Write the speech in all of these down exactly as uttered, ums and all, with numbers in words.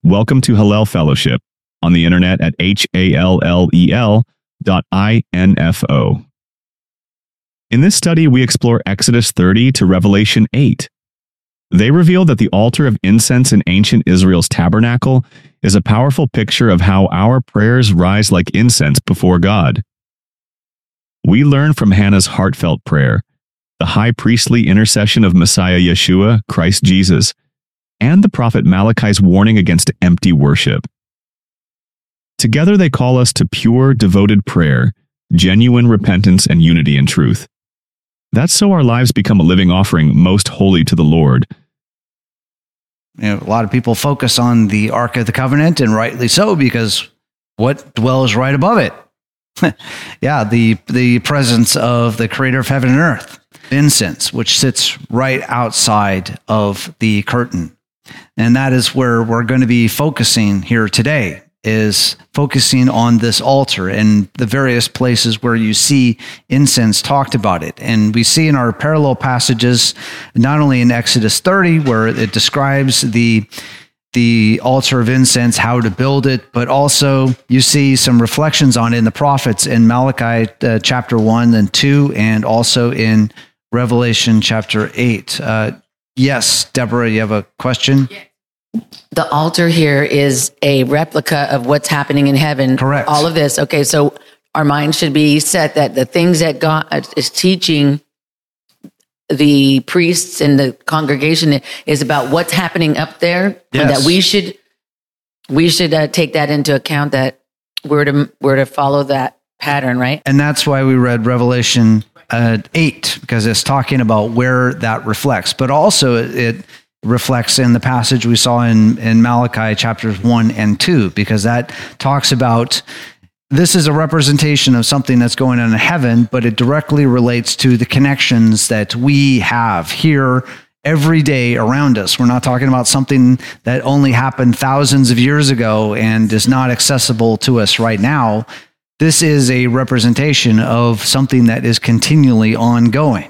Welcome to Hallel Fellowship on the internet at H A L L E L dot I N F O. In this study, we explore Exodus thirty to Revelation eight. They reveal that the altar of incense in ancient Israel's tabernacle is a powerful picture of how our prayers rise like incense before God. We learn from Hannah's heartfelt prayer, the high priestly intercession of Messiah Yeshua, Christ Jesus, and the prophet Malachi's warning against empty worship. Together they call us to pure, devoted prayer, genuine repentance, and unity in truth. That's so our lives become a living offering most holy to the Lord. You know, a lot of people focus on the Ark of the Covenant, and rightly so, because what dwells right above it? yeah, the the presence of the creator of heaven and earth, incense, which sits right outside of the curtain. And that is where we're going to be focusing here today, is focusing on this altar and the various places where you see incense talked about it. And we see in our parallel passages, not only in Exodus thirty, where it describes the the altar of incense, how to build it, but also you see some reflections on it in the prophets in Malachi uh, chapter one and two, and also in Revelation chapter eight. Uh, yes, Deborah, you have a question? The altar here is a replica of what's happening in heaven. Correct. All of this. Okay, so our mind should be set that the things that God is teaching the priests and the congregation is about what's happening up there, yes. and that we should we should uh, take that into account, that we're to we're to follow that pattern, right? And that's why we read Revelation uh, eight, because it's talking about where that reflects, but also it, it reflects in the passage we saw in, in Malachi chapters one and two, because that talks about this is a representation of something that's going on in heaven, but it directly relates to the connections that we have here every day around us. We're not talking about something that only happened thousands of years ago and is not accessible to us right now. This is a representation of something that is continually ongoing.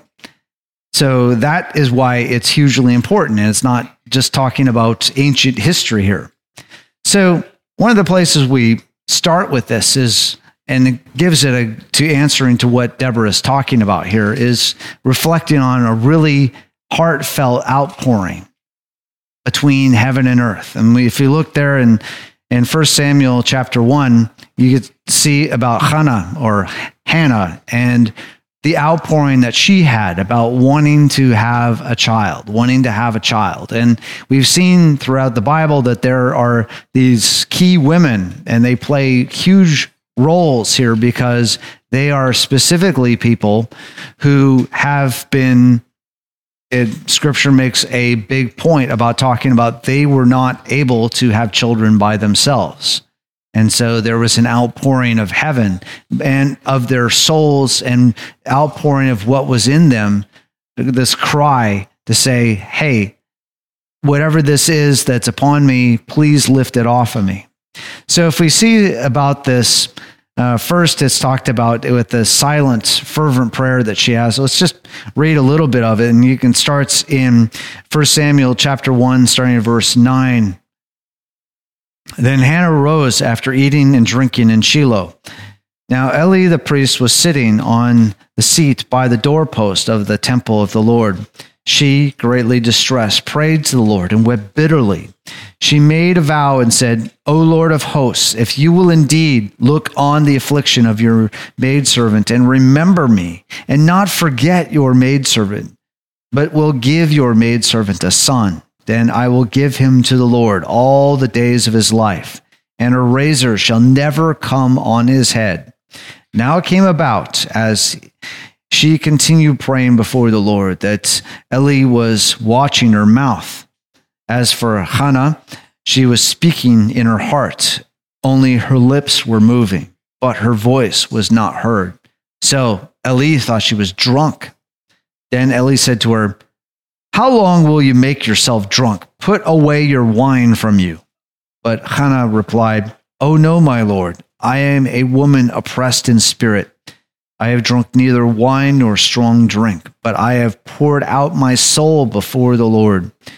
So that is why it's hugely important, and it's not just talking about ancient history here. So one of the places we start with this is, and it gives it a, to answering to what Deborah is talking about here, is reflecting on a really heartfelt outpouring between heaven and earth. And we, if you look there in, in First Samuel chapter one, you get to see about Hannah or Hannah and the outpouring that she had about wanting to have a child, wanting to have a child. And we've seen throughout the Bible that there are these key women, and they play huge roles here because they are specifically people who have been, it, Scripture makes a big point about talking about they were not able to have children by themselves. And so there was an outpouring of heaven and of their souls, and outpouring of what was in them, this cry to say, hey, whatever this is that's upon me, please lift it off of me. So if we see about this, uh, first it's talked about with the silent, fervent prayer that she has. Let's just read a little bit of it, and you can start in First Samuel chapter one, starting at verse nine. Then Hannah rose after eating and drinking in Shiloh. Now Eli the priest was sitting on the seat by the doorpost of the temple of the Lord. She, greatly distressed, prayed to the Lord and wept bitterly. She made a vow and said, O Lord of hosts, if you will indeed look on the affliction of your maidservant and remember me, and not forget your maidservant, but will give your maidservant a son, then I will give him to the Lord all the days of his life, and a razor shall never come on his head. Now it came about, as she continued praying before the Lord, that Eli was watching her mouth. As for Hannah, she was speaking in her heart, only her lips were moving, but her voice was not heard. So Eli thought she was drunk. Then Eli said to her, How long will you make yourself drunk? Put away your wine from you. But Hannah replied, Oh no, my Lord, I am a woman oppressed in spirit. I have drunk neither wine nor strong drink, but I have poured out my soul before the Lord.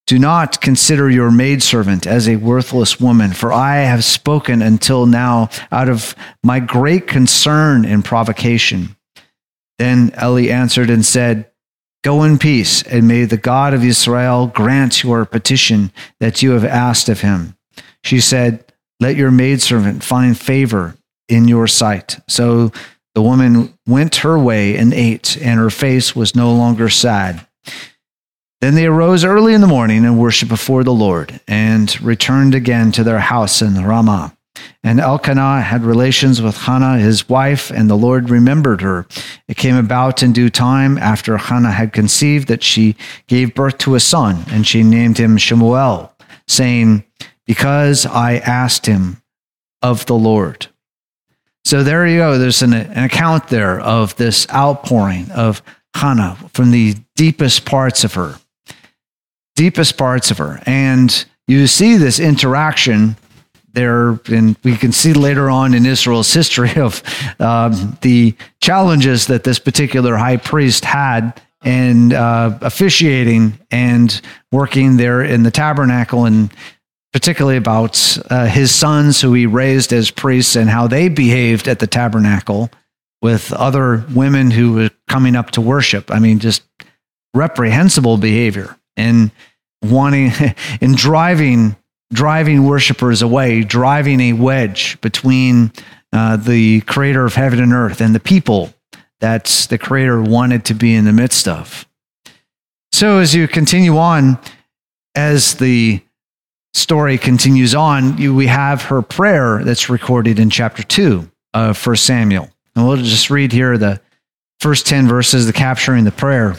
Do not consider your maidservant as a worthless woman, for I have spoken until now out of my great concern and provocation. Then Eli answered and said, Go in peace, and may the God of Israel grant your petition that you have asked of him. She said, Let your maidservant find favor in your sight. So the woman went her way and ate, and her face was no longer sad. Then they arose early in the morning and worshipped before the Lord, and returned again to their house in Ramah. And Elkanah had relations with Hannah, his wife, and the Lord remembered her. It came about in due time, after Hannah had conceived, that she gave birth to a son, and she named him Shemuel, saying, Because I asked him of the Lord. So there you go. There's an, an account there of this outpouring of Hannah from the deepest parts of her. Deepest parts of her. And you see this interaction there, and we can see later on in Israel's history of um, the challenges that this particular high priest had in uh, officiating and working there in the tabernacle, and particularly about uh, his sons who he raised as priests and how they behaved at the tabernacle with other women who were coming up to worship. I mean, just reprehensible behavior and wanting and driving driving worshipers away, driving a wedge between uh, the creator of heaven and earth and the people that the creator wanted to be in the midst of. So as you continue on, as the story continues on, you, we have her prayer that's recorded in chapter two of First Samuel. And we'll just read here the first ten verses, the capturing the prayer.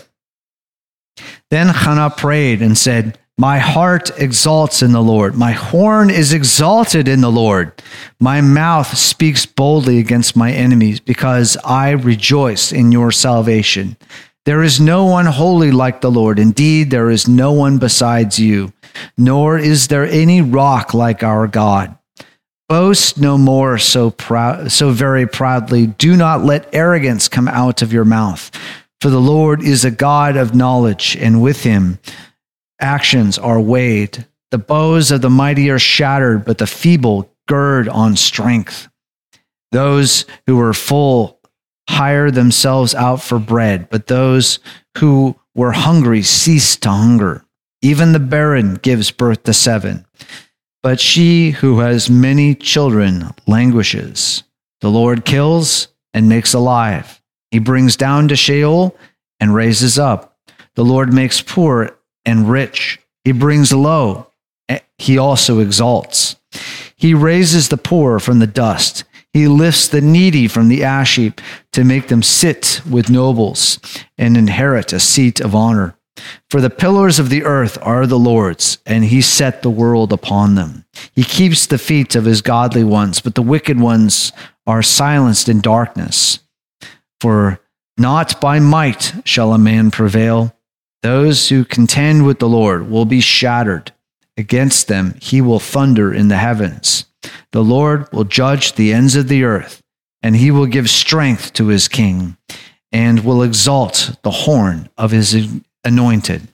Then Hannah prayed and said, My heart exalts in the Lord. My horn is exalted in the Lord. My mouth speaks boldly against my enemies, because I rejoice in your salvation. There is no one holy like the Lord. Indeed, there is no one besides you, nor is there any rock like our God. Boast no more so proud, so very proudly. Do not let arrogance come out of your mouth. For the Lord is a God of knowledge, and with him actions are weighed. The bows of the mighty are shattered, but the feeble gird on strength. Those who were full hire themselves out for bread, but those who were hungry cease to hunger. Even the barren gives birth to seven, but she who has many children languishes. The Lord kills and makes alive. He brings down to Sheol and raises up. The Lord makes poor and rich. He brings low. He also exalts. He raises the poor from the dust. He lifts the needy from the ash heap to make them sit with nobles and inherit a seat of honor. For the pillars of the earth are the Lord's, and he set the world upon them. He keeps the feet of his godly ones, but the wicked ones are silenced in darkness. For not by might shall a man prevail. Those who contend with the Lord will be shattered. Against them he will thunder in the heavens. The Lord will judge the ends of the earth, and he will give strength to his king, and will exalt the horn of his anointed.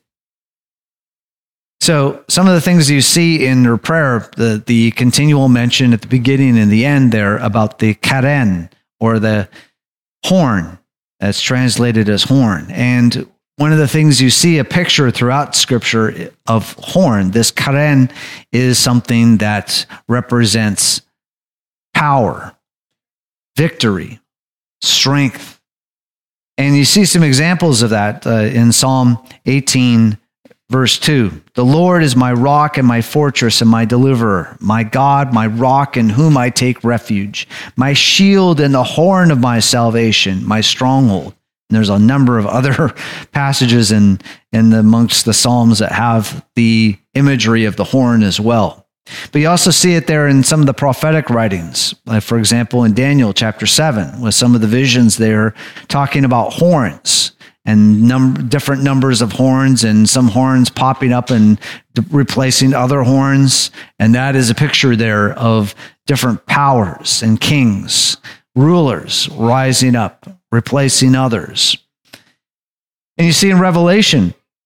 So some of the things you see in her prayer, the, the continual mention at the beginning and the end there about the karen, or the horn, that's translated as horn. And one of the things you see a picture throughout Scripture of horn, this karen is something that represents power, victory, strength. And you see some examples of that uh, in Psalm eighteen, verse two. The Lord is my rock and my fortress and my deliverer, my God, my rock in whom I take refuge, my shield and the horn of my salvation, my stronghold. And there's a number of other passages in, in the, amongst the Psalms that have the imagery of the horn as well. But you also see it there in some of the prophetic writings. Like for example, in Daniel chapter seven, with some of the visions there talking about horns and num- different numbers of horns, and some horns popping up and d- replacing other horns. And that is a picture there of different powers and kings, rulers rising up, replacing others. And you see in Revelation,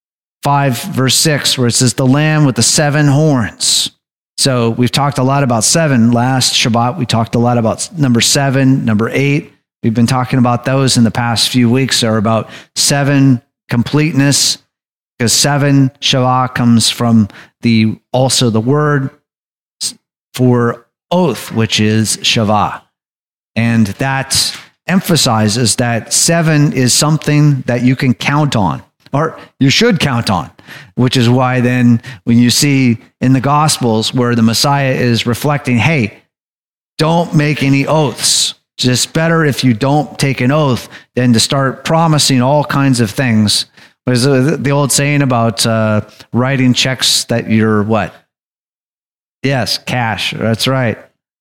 five, verse six, where it says, the lamb with the seven horns. So we've talked a lot about seven. Last Shabbat, we talked a lot about number seven, number eight. We've been talking about those in the past few weeks, are about seven, completeness, because seven, Shavah, comes from the also the word for oath, which is Shavah. And that emphasizes that seven is something that you can count on, or you should count on, which is why then when you see in the Gospels where the Messiah is reflecting, hey, don't make any oaths. Just better if you don't take an oath than to start promising all kinds of things. There's the old saying about uh, writing checks that you're what? Yes, cash. That's right.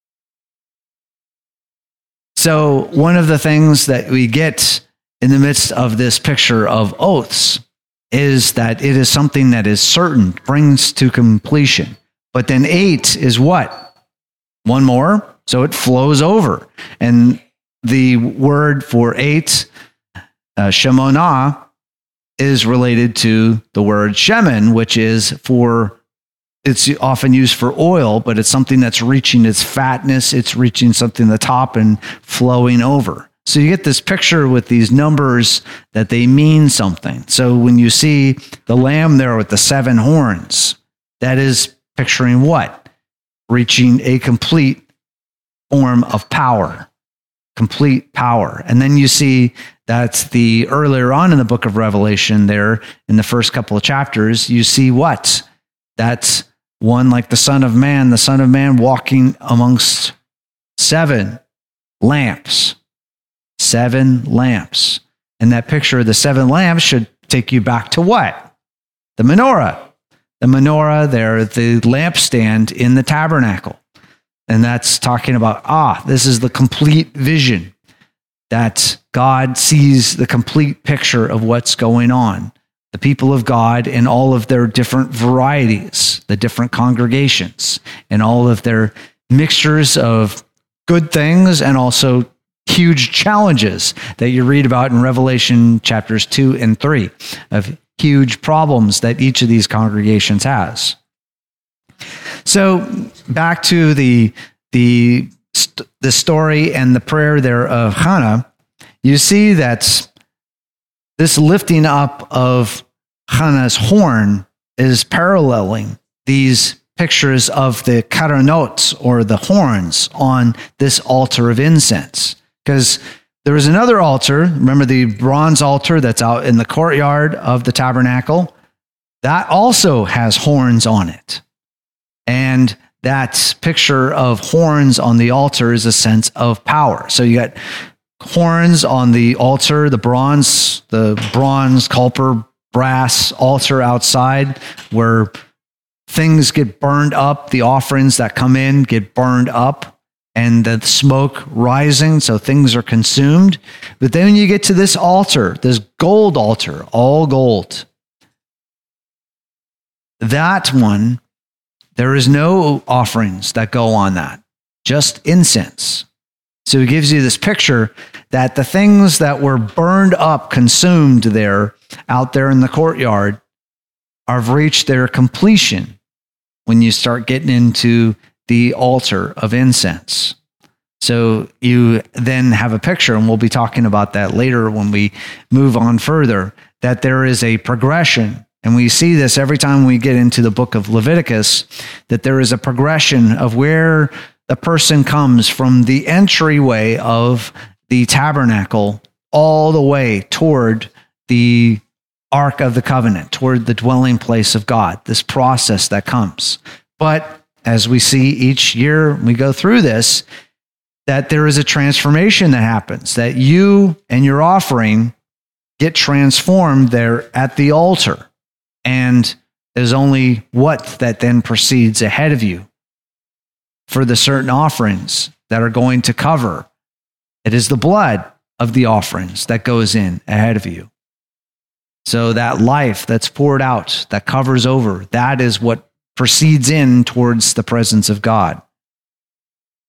So one of the things that we get in the midst of this picture of oaths is that it is something that is certain, brings to completion. But then eight is what? One more. So it flows over. And the word for eight, uh, Shemonah, is related to the word shemen, which is for, it's often used for oil, but it's something that's reaching its fatness. It's reaching something at the top and flowing over. So you get this picture with these numbers that they mean something. So when you see the lamb there with the seven horns, that is picturing what? Reaching a complete form of power, complete power. And then you see that's the earlier on in the book of Revelation there in the first couple of chapters, you see what? That's one like the Son of Man, the Son of Man walking amongst seven lamps, seven lamps. And that picture of the seven lamps should take you back to what? The menorah. The menorah there, the lampstand in the tabernacle. And that's talking about, ah, this is the complete vision, that God sees the complete picture of what's going on. The people of God in all of their different varieties, the different congregations, and all of their mixtures of good things and also huge challenges that you read about in Revelation chapters two and three, of huge problems that each of these congregations has. So back to the the the story and the prayer there of Hannah, you see that this lifting up of Hannah's horn is paralleling these pictures of the karanot, or the horns, on this altar of incense. Because there is another altar, remember the bronze altar that's out in the courtyard of the tabernacle? That also has horns on it. And that picture of horns on the altar is a sense of power. So you got horns on the altar, the bronze, the bronze, copper, brass altar outside, where things get burned up, the offerings that come in get burned up, and the smoke rising, so things are consumed. But then when you get to this altar, this gold altar, all gold, that one, there is no offerings that go on that, just incense. So it gives you this picture that the things that were burned up, consumed there, out there in the courtyard, have reached their completion when you start getting into the altar of incense. So you then have a picture, and we'll be talking about that later when we move on further, that there is a progression. And we see this every time we get into the book of Leviticus, that there is a progression of where the person comes from the entryway of the tabernacle all the way toward the Ark of the Covenant, toward the dwelling place of God, this process that comes. But as we see each year we go through this, that there is a transformation that happens, that you and your offering get transformed there at the altar. And there's only what that then proceeds ahead of you for the certain offerings that are going to cover. It is the blood of the offerings that goes in ahead of you. So that life that's poured out, that covers over, that is what proceeds in towards the presence of God.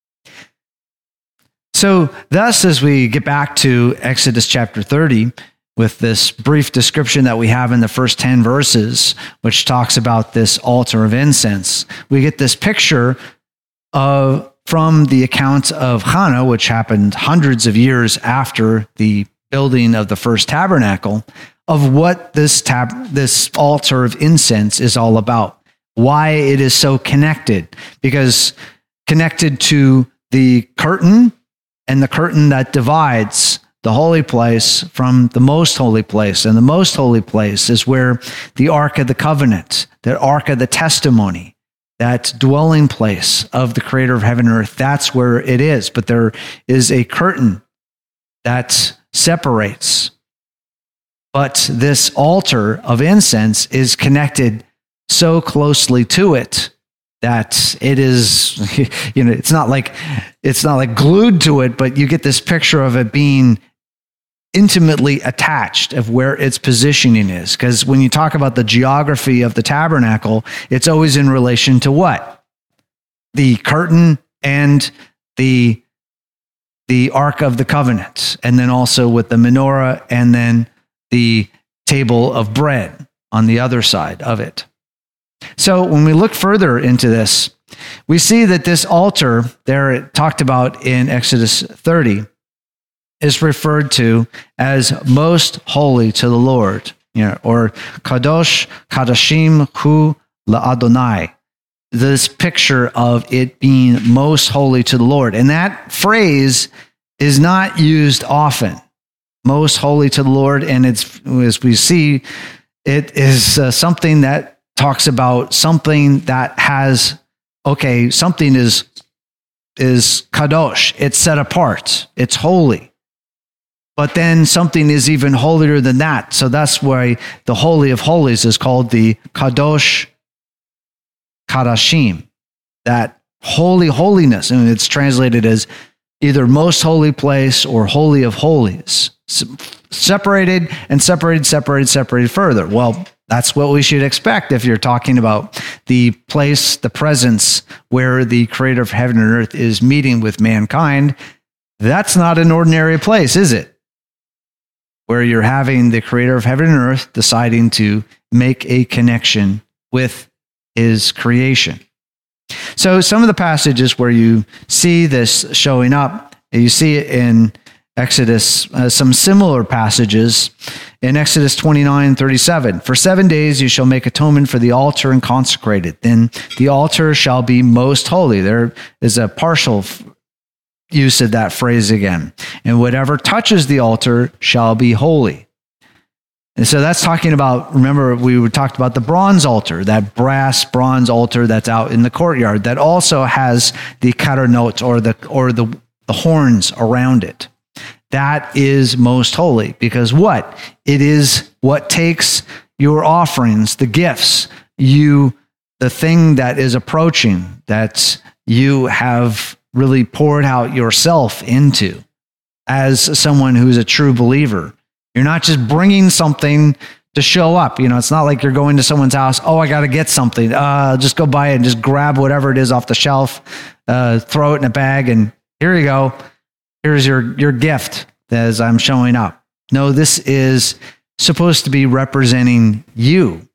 So thus, as we get back to Exodus chapter thirty, with this brief description that we have in the first ten verses, which talks about this altar of incense, we get this picture of from the account of Hannah, which happened hundreds of years after the building of the first tabernacle, of what this tab- this altar of incense is all about, why it is so connected, because connected to the curtain and the curtain that divides the holy place from the most holy place. And the most holy place is where the Ark of the Covenant, the Ark of the Testimony, that dwelling place of the Creator of heaven and earth, that's where it is. But there is a curtain that separates. But this altar of incense is connected so closely to it that it is, you know, it's not like it's not like glued to it, but you get this picture of it being intimately attached of where its positioning is. Because when you talk about the geography of the tabernacle, it's always in relation to what? The curtain and the the Ark of the Covenant, and then also with the menorah and then the table of bread on the other side of it. So when we look further into this, we see that this altar there it talked about in Exodus thirty is referred to as most holy to the Lord, you know, or Kadosh Kadashim Hu LaAdonai. This picture of it being most holy to the Lord. And that phrase is not used often. Most holy to the Lord. And it's, as we see, it is uh, something that talks about something that has, okay, something is, is Kadosh. It's set apart. It's holy. But then something is even holier than that. So that's why the Holy of Holies is called the Kadosh Kadashim, that holy holiness. And it's translated as either most holy place or Holy of Holies. Separated and separated, separated, separated further. Well, that's what we should expect if you're talking about the place, the presence where the Creator of heaven and earth is meeting with mankind. That's not an ordinary place, is it? Where you're having the Creator of heaven and earth deciding to make a connection with his creation. So some of the passages where you see this showing up, you see it in Exodus, uh, some similar passages in Exodus twenty-nine thirty-seven. For seven days you shall make atonement for the altar and consecrate it. Then the altar shall be most holy. There is a partial use of that phrase again. And whatever touches the altar shall be holy. And so that's talking about, remember, we talked about the bronze altar, that brass bronze altar that's out in the courtyard that also has the karanot, or the or the, the horns around it. That is most holy, because what? It is what takes your offerings, the gifts, you, the thing that is approaching, that you have really poured out yourself into as someone who's a true believer. You're not just bringing something to show up. You know, it's not like you're going to someone's house. Oh, I got to get something. Uh, just go buy it and just grab whatever it is off the shelf, uh, throw it in a bag, and here you go. Here's your, your gift as I'm showing up. No, this is supposed to be representing you.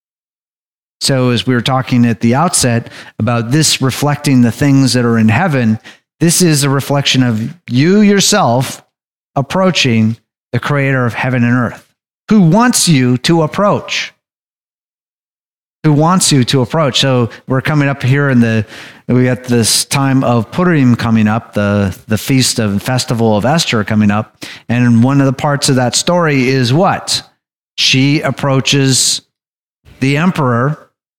So as we were talking at the outset about this reflecting the things that are in heaven, this is a reflection of you yourself approaching the Creator of heaven and earth, who wants you to approach. Who wants you to approach. So we're coming up here in the, we got this time of Purim coming up, the, the feast of festival of Esther coming up. And one of the parts of that story is what? She approaches the emperor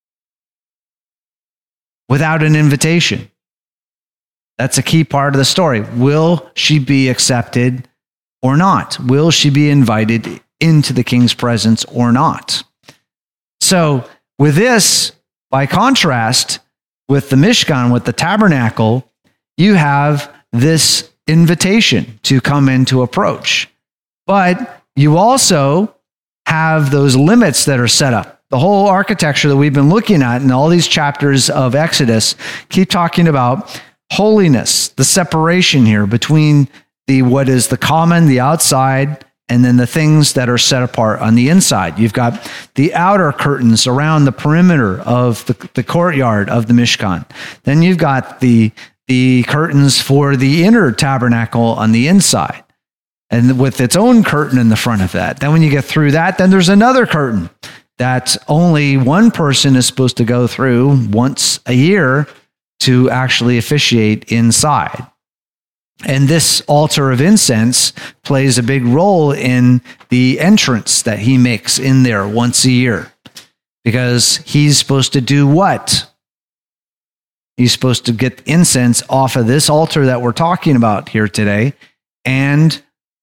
without an invitation. That's a key part of the story. Will she be accepted or not? Will she be invited into the king's presence or not? So with this, by contrast, with the Mishkan, with the tabernacle, you have this invitation to come in to approach. But you also have those limits that are set up. The whole architecture that we've been looking at in all these chapters of Exodus keep talking about holiness, the separation here between the what is the common, the outside, and then the things that are set apart on the inside. You've got the outer curtains around the perimeter of the, the courtyard of the Mishkan. Then you've got the, the curtains for the inner tabernacle on the inside, and with its own curtain in the front of that. Then when you get through that, then there's another curtain that only one person is supposed to go through once a year to actually officiate inside. And this altar of incense plays a big role in the entrance that he makes in there once a year, because he's supposed to do what? He's supposed to get incense off of this altar that we're talking about here today and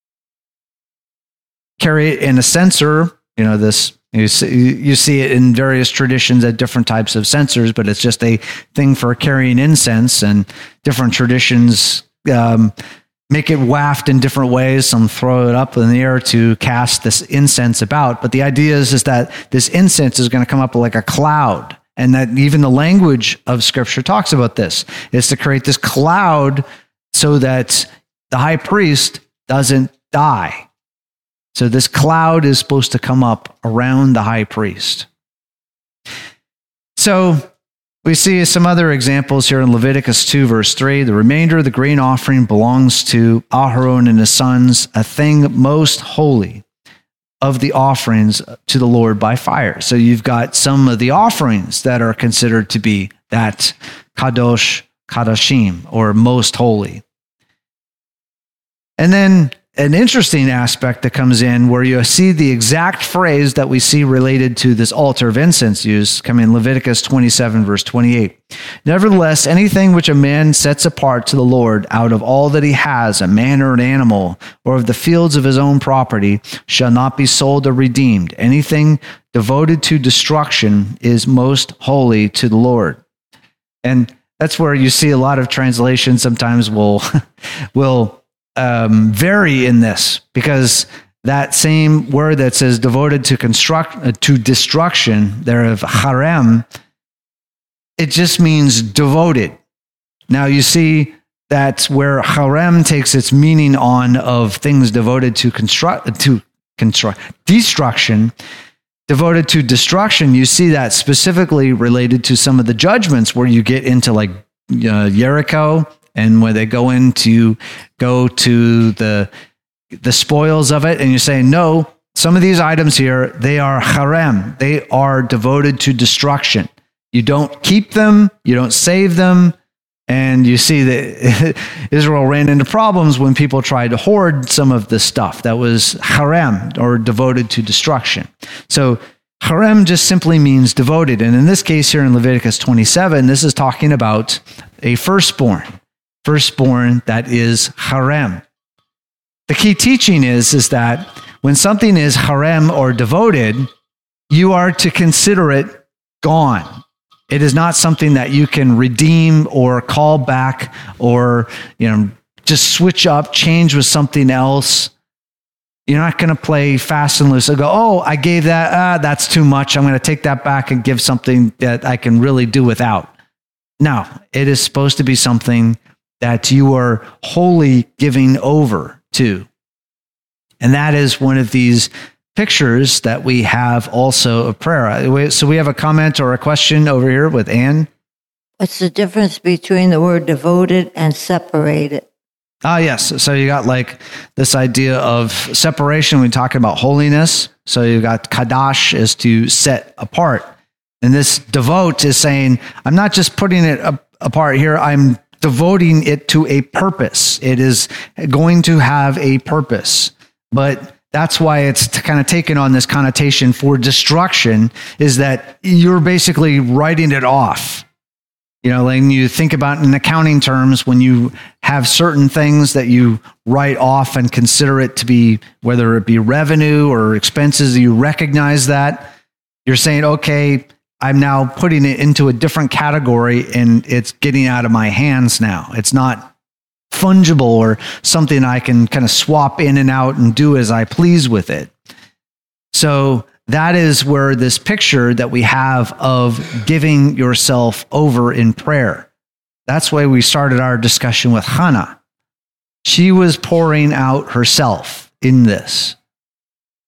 carry it in a censer. You know, this, you see, you see it in various traditions at different types of censers, but it's just a thing for carrying incense, and different traditions um, make it waft in different ways. Some throw it up in the air to cast this incense about. But the idea is, is that this incense is going to come up like a cloud, and that even the language of Scripture talks about this, is to create this cloud so that the high priest doesn't die. So this cloud is supposed to come up around the high priest. So we see some other examples here in Leviticus two, verse three. The remainder of the grain offering belongs to Aharon and his sons, a thing most holy of the offerings to the Lord by fire. So you've got some of the offerings that are considered to be that kadosh, kadoshim, or most holy. And then an interesting aspect that comes in where you see the exact phrase that we see related to this altar of incense use coming in Leviticus twenty-seven, verse twenty-eight. Nevertheless, anything which a man sets apart to the Lord out of all that he has, a man or an animal, or of the fields of his own property, shall not be sold or redeemed. Anything devoted to destruction is most holy to the Lord. And that's where you see a lot of translations sometimes will will Um, vary in this, because that same word that says devoted to construct uh, to destruction there of harem, it just means devoted. Now you see that's where harem takes its meaning on of things devoted to construct to construct destruction. Devoted to destruction, you see that specifically related to some of the judgments where you get into like uh, Jericho. And when they go in to go to the the spoils of it, and you're saying, no, some of these items here, they are harem. They are devoted to destruction. You don't keep them. You don't save them. And you see that Israel ran into problems when people tried to hoard some of the stuff that was harem, or devoted to destruction. So harem just simply means devoted. And in this case here in Leviticus twenty-seven, this is talking about a firstborn. Firstborn that is harem. The key teaching is, is that when something is harem or devoted, you are to consider it gone. It is not something that you can redeem or call back, or, you know, just switch up, change with something else. You're not going to play fast and loose and go, oh, I gave that, ah, that's too much. I'm going to take that back and give something that I can really do without. No, it is supposed to be something that you are wholly giving over to. And that is one of these pictures that we have also of prayer. So we have a comment or a question over here with Anne. What's the difference between the word devoted and separated? Ah, yes. So you got like this idea of separation when talking about holiness. So you got kadash is to set apart. And this devote is saying, I'm not just putting it apart here, I'm devoting it to a purpose. It is going to have a purpose. But that's why it's kind of taken on this connotation for destruction, is that you're basically writing it off. You know, when you think about in accounting terms, when you have certain things that you write off and consider it to be, whether it be revenue or expenses, you recognize that, you're saying, okay, I'm now putting it into a different category and it's getting out of my hands now. It's not fungible or something I can kind of swap in and out and do as I please with it. So that is where this picture that we have of giving yourself over in prayer. That's why we started our discussion with Hannah. She was pouring out herself in this.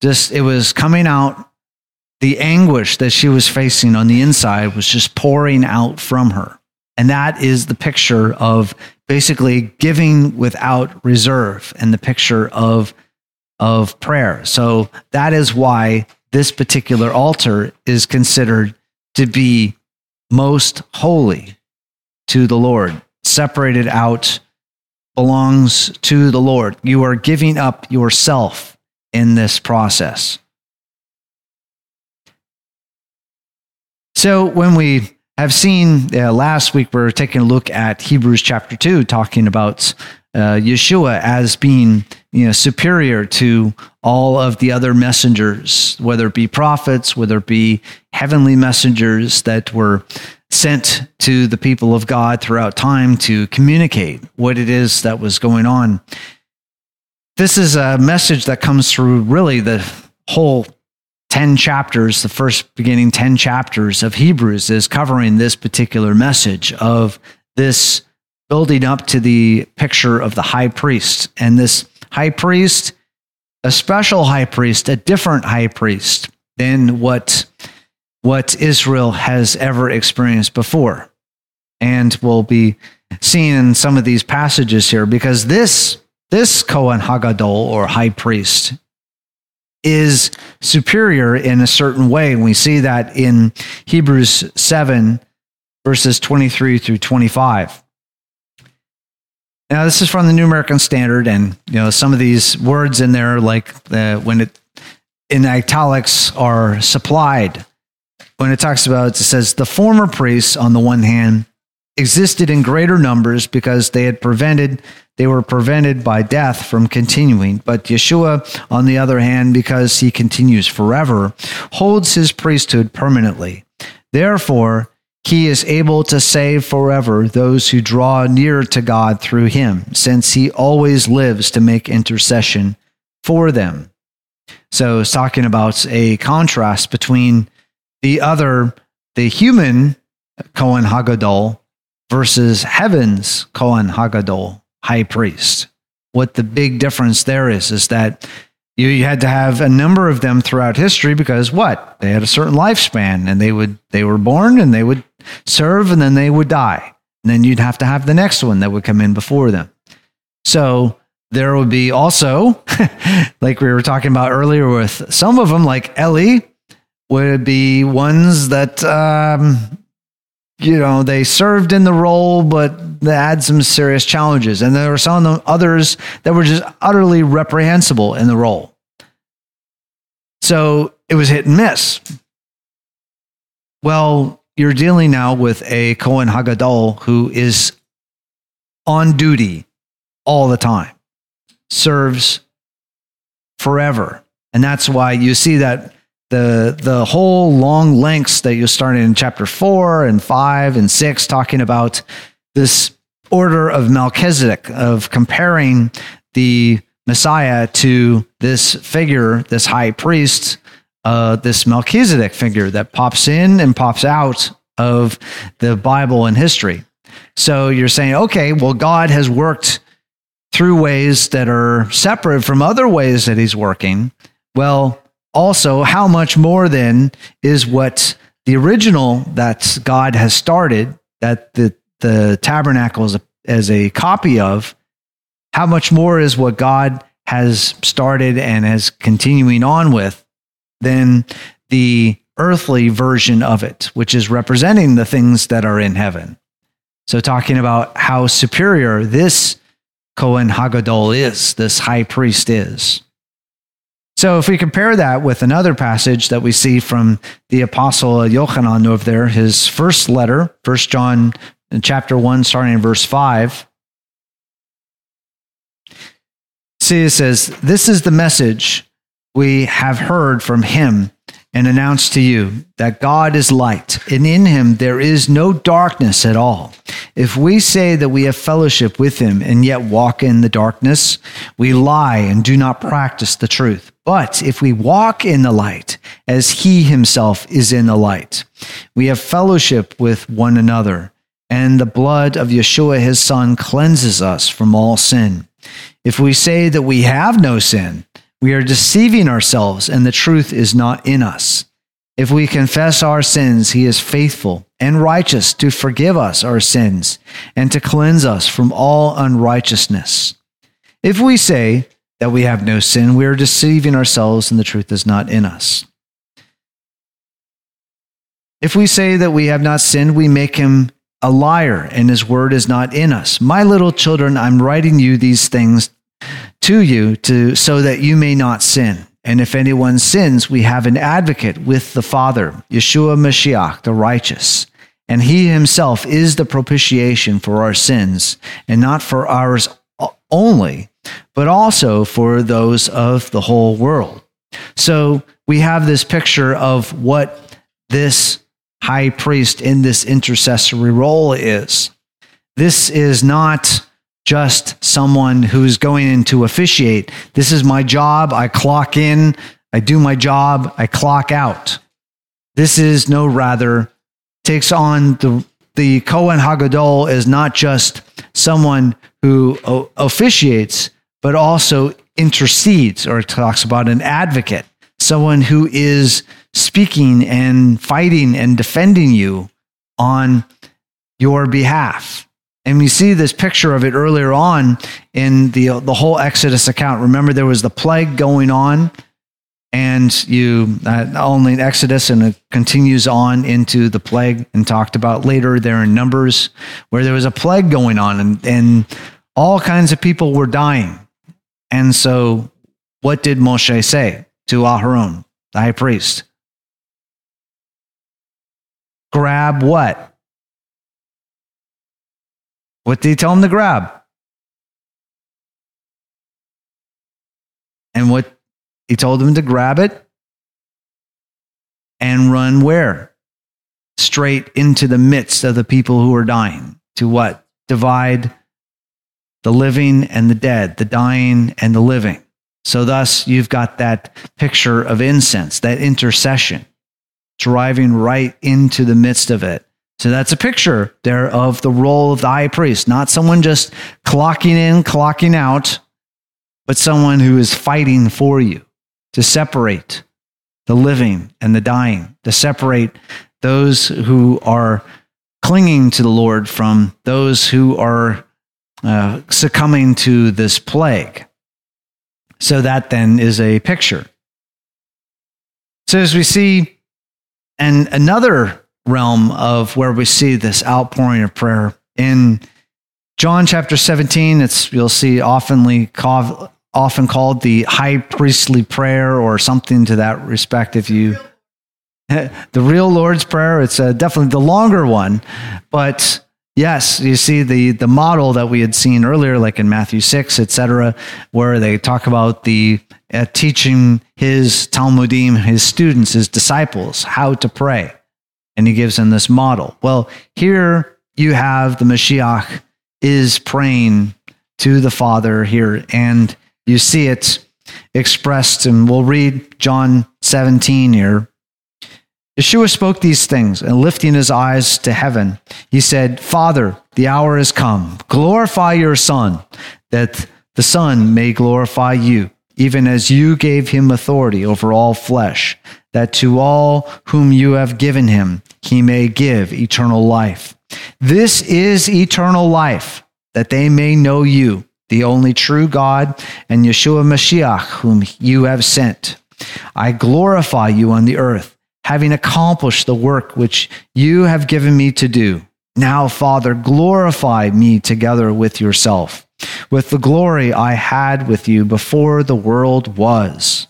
just, it was coming out. The anguish that she was facing on the inside was just pouring out from her. And that is the picture of basically giving without reserve and the picture of, of prayer. So that is why this particular altar is considered to be most holy to the Lord. Separated out, belongs to the Lord. You are giving up yourself in this process. So when we have seen, uh, last week we were taking a look at Hebrews chapter two, talking about uh, Yeshua as being, you know, superior to all of the other messengers, whether it be prophets, whether it be heavenly messengers that were sent to the people of God throughout time to communicate what it is that was going on. This is a message that comes through really the whole ten chapters, the first beginning ten chapters of Hebrews is covering this particular message of this building up to the picture of the high priest. And this high priest, a special high priest, a different high priest than what, what Israel has ever experienced before. And we'll be seeing in some of these passages here, because this, this Kohen Hagadol, or high priest, is superior in a certain way. And we see that in Hebrews seven, verses twenty-three through twenty-five. Now, this is from the New American Standard, and you know some of these words in there, like uh, when it in italics, are supplied. When it talks about, it says, the former priests, on the one hand, existed in greater numbers because they had prevented They were prevented by death from continuing. But Yeshua, on the other hand, because he continues forever, holds his priesthood permanently. Therefore, he is able to save forever those who draw near to God through him, since he always lives to make intercession for them. So it's talking about a contrast between the other, the human Kohen Hagadol versus heaven's Kohen Hagadol, high priest. What the big difference there is, is that you, you had to have a number of them throughout history because what? They had a certain lifespan, and they would they were born and they would serve and then they would die. And then you'd have to have the next one that would come in before them. So there would be also, like we were talking about earlier with some of them, like Eli, would be ones that, um, you know, they served in the role, but they had some serious challenges. And there were some of the others that were just utterly reprehensible in the role. So it was hit and miss. Well, you're dealing now with a Kohen Hagadol who is on duty all the time, serves forever. And that's why you see that The, the whole long lengths that you started in chapter four and five and six, talking about this order of Melchizedek, of comparing the Messiah to this figure, this high priest, uh, this Melchizedek figure that pops in and pops out of the Bible and history. So you're saying, okay, well, God has worked through ways that are separate from other ways that he's working. Well, also, how much more then is what the original that God has started, that the, the tabernacle is a, as a copy of, how much more is what God has started and is continuing on with than the earthly version of it, which is representing the things that are in heaven. So talking about how superior this Kohen Hagadol is, this high priest is. So if we compare that with another passage that we see from the Apostle Yochanan over there, his first letter, First John chapter one, starting in verse five. See, it says, this is the message we have heard from him and announced to you, that God is light, and in him there is no darkness at all. If we say that we have fellowship with him and yet walk in the darkness, we lie and do not practice the truth. But if we walk in the light, as he himself is in the light, we have fellowship with one another, and the blood of Yeshua his son cleanses us from all sin. If we say that we have no sin, we are deceiving ourselves, and the truth is not in us. If we confess our sins, he is faithful and righteous to forgive us our sins and to cleanse us from all unrighteousness. If we say that we have no sin, we are deceiving ourselves, and the truth is not in us. If we say that we have not sinned, we make him a liar, and his word is not in us. My little children, I'm writing you these things to you to so that you may not sin. And if anyone sins, we have an advocate with the Father, Yeshua Mashiach, the righteous. And he himself is the propitiation for our sins, and not for ours only, but also for those of the whole world. So we have this picture of what this high priest in this intercessory role is. This is not just someone who's going in to officiate. This is my job. I clock in, I do my job, I clock out. This is no rather takes on the the Kohen Hagadol is not just someone who o- officiates, but also intercedes, or talks about an advocate, someone who is speaking and fighting and defending you on your behalf. And we see this picture of it earlier on in the the whole Exodus account. Remember, there was the plague going on, and you uh, only in Exodus, and it continues on into the plague, and talked about later there in Numbers, where there was a plague going on, and, and all kinds of people were dying. And so, what did Moshe say to Aharon, the high priest? Grab what? What did he tell him to grab? And what he told him to grab it and run where? Straight into the midst of the people who are dying. To what? Divide the living and the dead, the dying and the living. So thus you've got that picture of incense, that intercession, driving right into the midst of it. So that's a picture there of the role of the high priest, not someone just clocking in, clocking out, but someone who is fighting for you to separate the living and the dying, to separate those who are clinging to the Lord from those who are uh, succumbing to this plague. So that then is a picture. So as we see, and another realm of where we see this outpouring of prayer in John chapter seventeen, it's you'll see oftenly called, often called the high priestly prayer, or something to that respect. If you the real Lord's Prayer, it's uh, definitely the longer one, but yes, you see the the model that we had seen earlier, like in Matthew six, et cetera, where they talk about the uh, teaching his Talmudim, his students, his disciples, how to pray. And he gives them this model. Well, here you have the Mashiach is praying to the Father here, and you see it expressed, and we'll read John seventeen here. Yeshua spoke these things, and lifting his eyes to heaven, he said, Father, the hour has come. Glorify your Son, that the Son may glorify you, even as you gave him authority over all flesh, that to all whom you have given him, he may give eternal life. This is eternal life, that they may know you, the only true God, and Yeshua Mashiach, whom you have sent. I glorify you on the earth, having accomplished the work which you have given me to do. Now, Father, glorify me together with yourself, with the glory I had with you before the world was.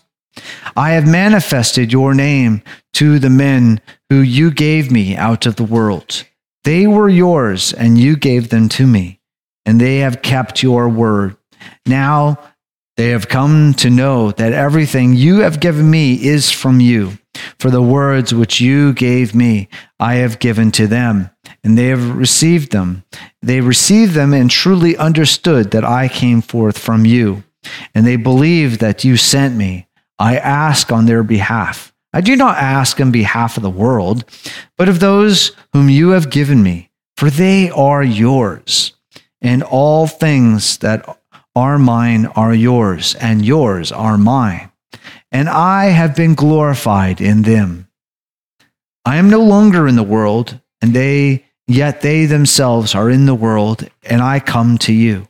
I have manifested your name to the men who you gave me out of the world. They were yours, and you gave them to me, and they have kept your word. Now they have come to know that everything you have given me is from you. For the words which you gave me, I have given to them, and they have received them. They received them and truly understood that I came forth from you, and they believed that you sent me. I ask on their behalf. I do not ask on behalf of the world, but of those whom you have given me, for they are yours. And all things that are mine are yours, and yours are mine, and I have been glorified in them. I am no longer in the world, and they yet they themselves are in the world, and I come to you.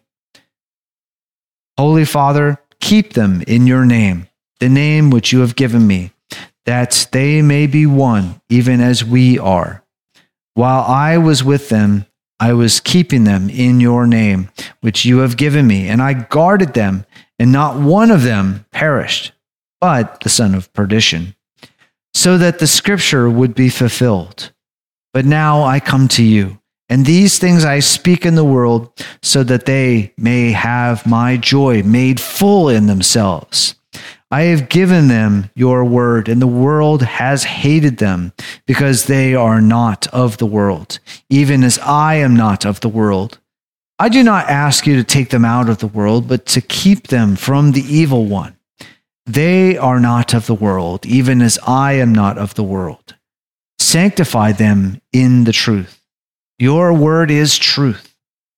Holy Father, keep them in your name, the name which you have given me, that they may be one, even as we are. While I was with them, I was keeping them in your name, which you have given me, and I guarded them, and not one of them perished, but the son of perdition, so that the scripture would be fulfilled. But now I come to you, and these things I speak in the world, so that they may have my joy made full in themselves. I have given them your word, and the world has hated them, because they are not of the world, even as I am not of the world. I do not ask you to take them out of the world, but to keep them from the evil one. They are not of the world, even as I am not of the world. Sanctify them in the truth. Your word is truth.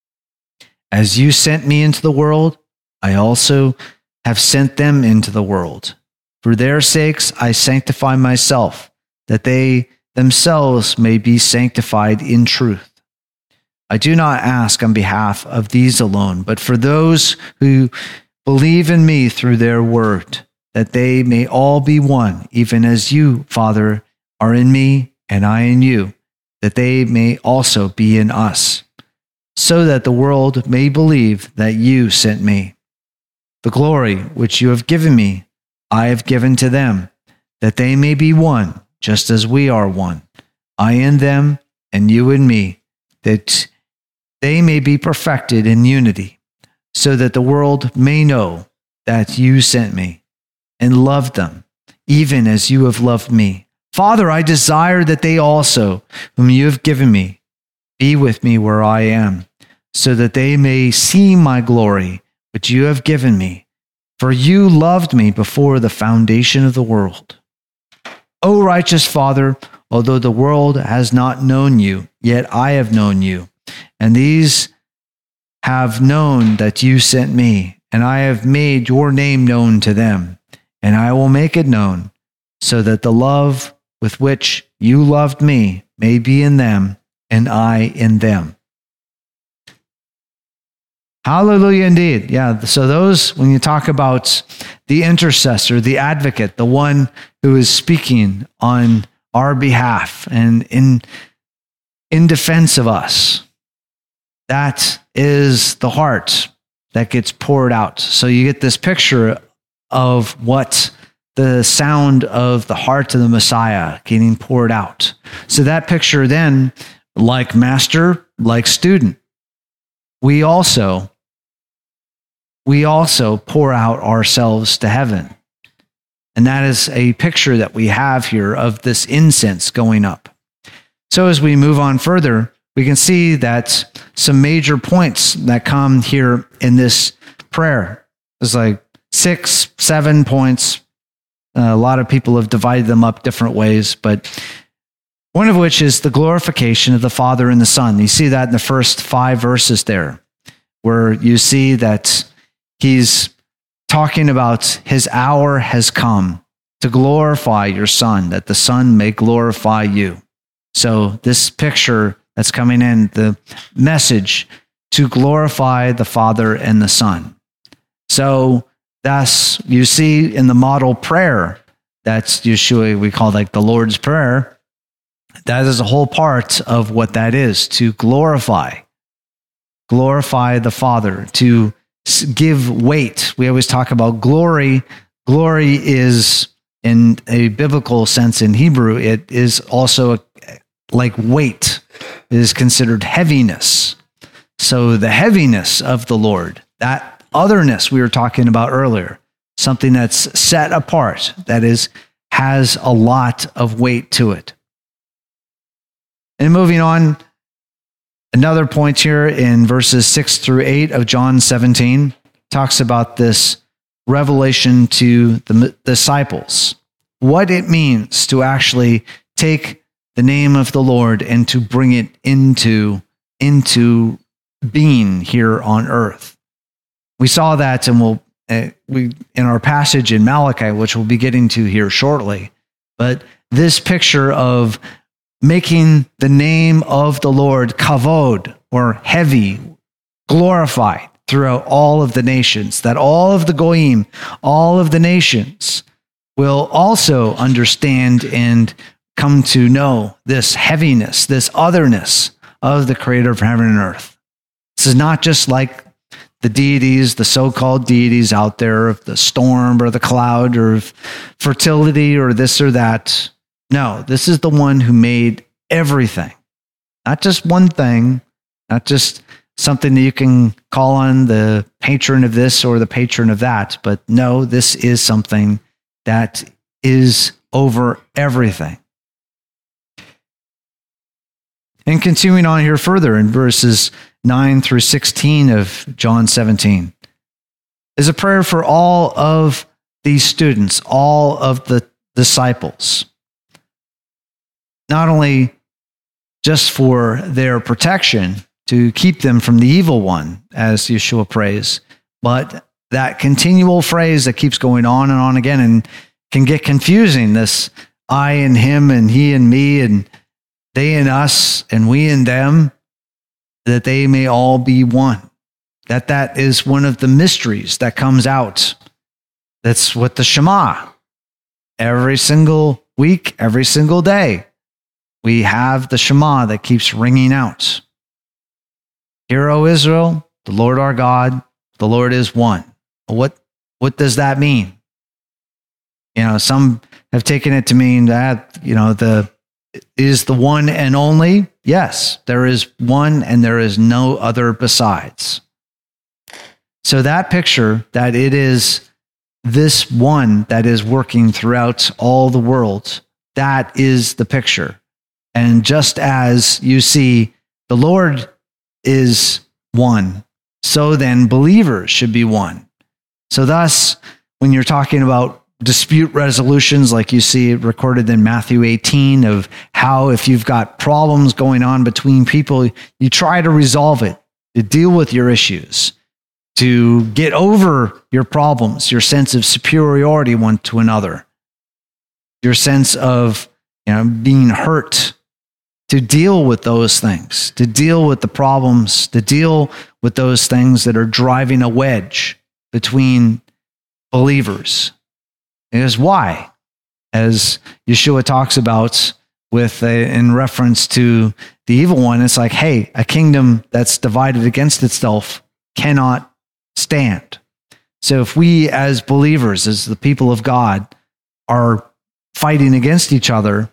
As you sent me into the world, I also have sent them into the world. For their sakes I sanctify myself, that they themselves may be sanctified in truth. I do not ask on behalf of these alone, but for those who believe in me through their word, that they may all be one, even as you, Father, are in me and I in you, that they may also be in us, so that the world may believe that you sent me. The glory which you have given me, I have given to them, that they may be one, just as we are one, I in them and you in me, that they may be perfected in unity, so that the world may know that you sent me and loved them, even as you have loved me. Father, I desire that they also, whom you have given me, be with me where I am, so that they may see my glory, which you have given me. For you loved me before the foundation of the world. O righteous Father, although the world has not known you, yet I have known you, and these have known that you sent me, and I have made your name known to them, and I will make it known, so that the love with which you loved me may be in them, and I in them. Hallelujah indeed. Yeah, so those, when you talk about the intercessor, the advocate, the one who is speaking on our behalf and in, in defense of us, that is the heart that gets poured out. So you get this picture of what the sound of the heart of the Messiah getting poured out. So that picture then, like master, like student, we also we also pour out ourselves to heaven. And that is a picture that we have here of this incense going up. So as we move on further, we can see that some major points that come here in this prayer. There's like six, seven points. Uh, a lot of people have divided them up different ways, but one of which is the glorification of the Father and the Son. You see that in the first five verses there, where you see that he's talking about his hour has come to glorify your Son, that the Son may glorify you. So this picture that's coming in, the message to glorify the Father and the Son. So thus you see in the model prayer, that's usually we call like the Lord's Prayer, that is a whole part of what that is, to glorify. Glorify the Father, to give weight. We always talk about glory. Glory is, in a biblical sense in Hebrew, it is also like weight. It is considered heaviness. So the heaviness of the Lord, that otherness we were talking about earlier, something that's set apart, that is, has a lot of weight to it. And moving on, another point here in verses six through eight of John seventeen talks about this revelation to the disciples, what it means to actually take the name of the Lord and to bring it into, into being here on earth. We saw that, and we'll uh, we in our passage in Malachi, which we'll be getting to here shortly. But this picture of making the name of the Lord kavod, or heavy, glorified throughout all of the nations, that all of the goyim, all of the nations, will also understand and come to know this heaviness, this otherness of the creator of heaven and earth. This is not just like the deities, the so-called deities out there of the storm or the cloud or of fertility or this or that. No, this is the one who made everything. Not just one thing, not just something that you can call on the patron of this or the patron of that, but no, this is something that is over everything. And continuing on here further in verses nine through sixteen of John seventeen is a prayer for all of these students, all of the disciples. Not only just for their protection, to keep them from the evil one, as Yeshua prays, but that continual phrase that keeps going on and on again and can get confusing, this I and him and he and me and they and us and we and them, that they may all be one. That that is one of the mysteries that comes out. That's what the Shema, every single week, every single day, we have the Shema that keeps ringing out. Hear, O Israel, the Lord our God, the Lord is one. What, what does that mean? You know, some have taken it to mean that, you know, the is the one and only. Yes, there is one and there is no other besides. So that picture that it is this one that is working throughout all the world, that is the picture. And just as you see the Lord is one, so then believers should be one. So thus, when you're talking about dispute resolutions, like you see recorded in Matthew eighteen, of how if you've got problems going on between people, you try to resolve it, to deal with your issues, to get over your problems, your sense of superiority one to another, your sense of, you know, being hurt, to deal with those things, to deal with the problems, to deal with those things that are driving a wedge between believers. Is why, as Yeshua talks about with a, in reference to the evil one, it's like, hey, a kingdom that's divided against itself cannot stand. So if we as believers, as the people of God, are fighting against each other,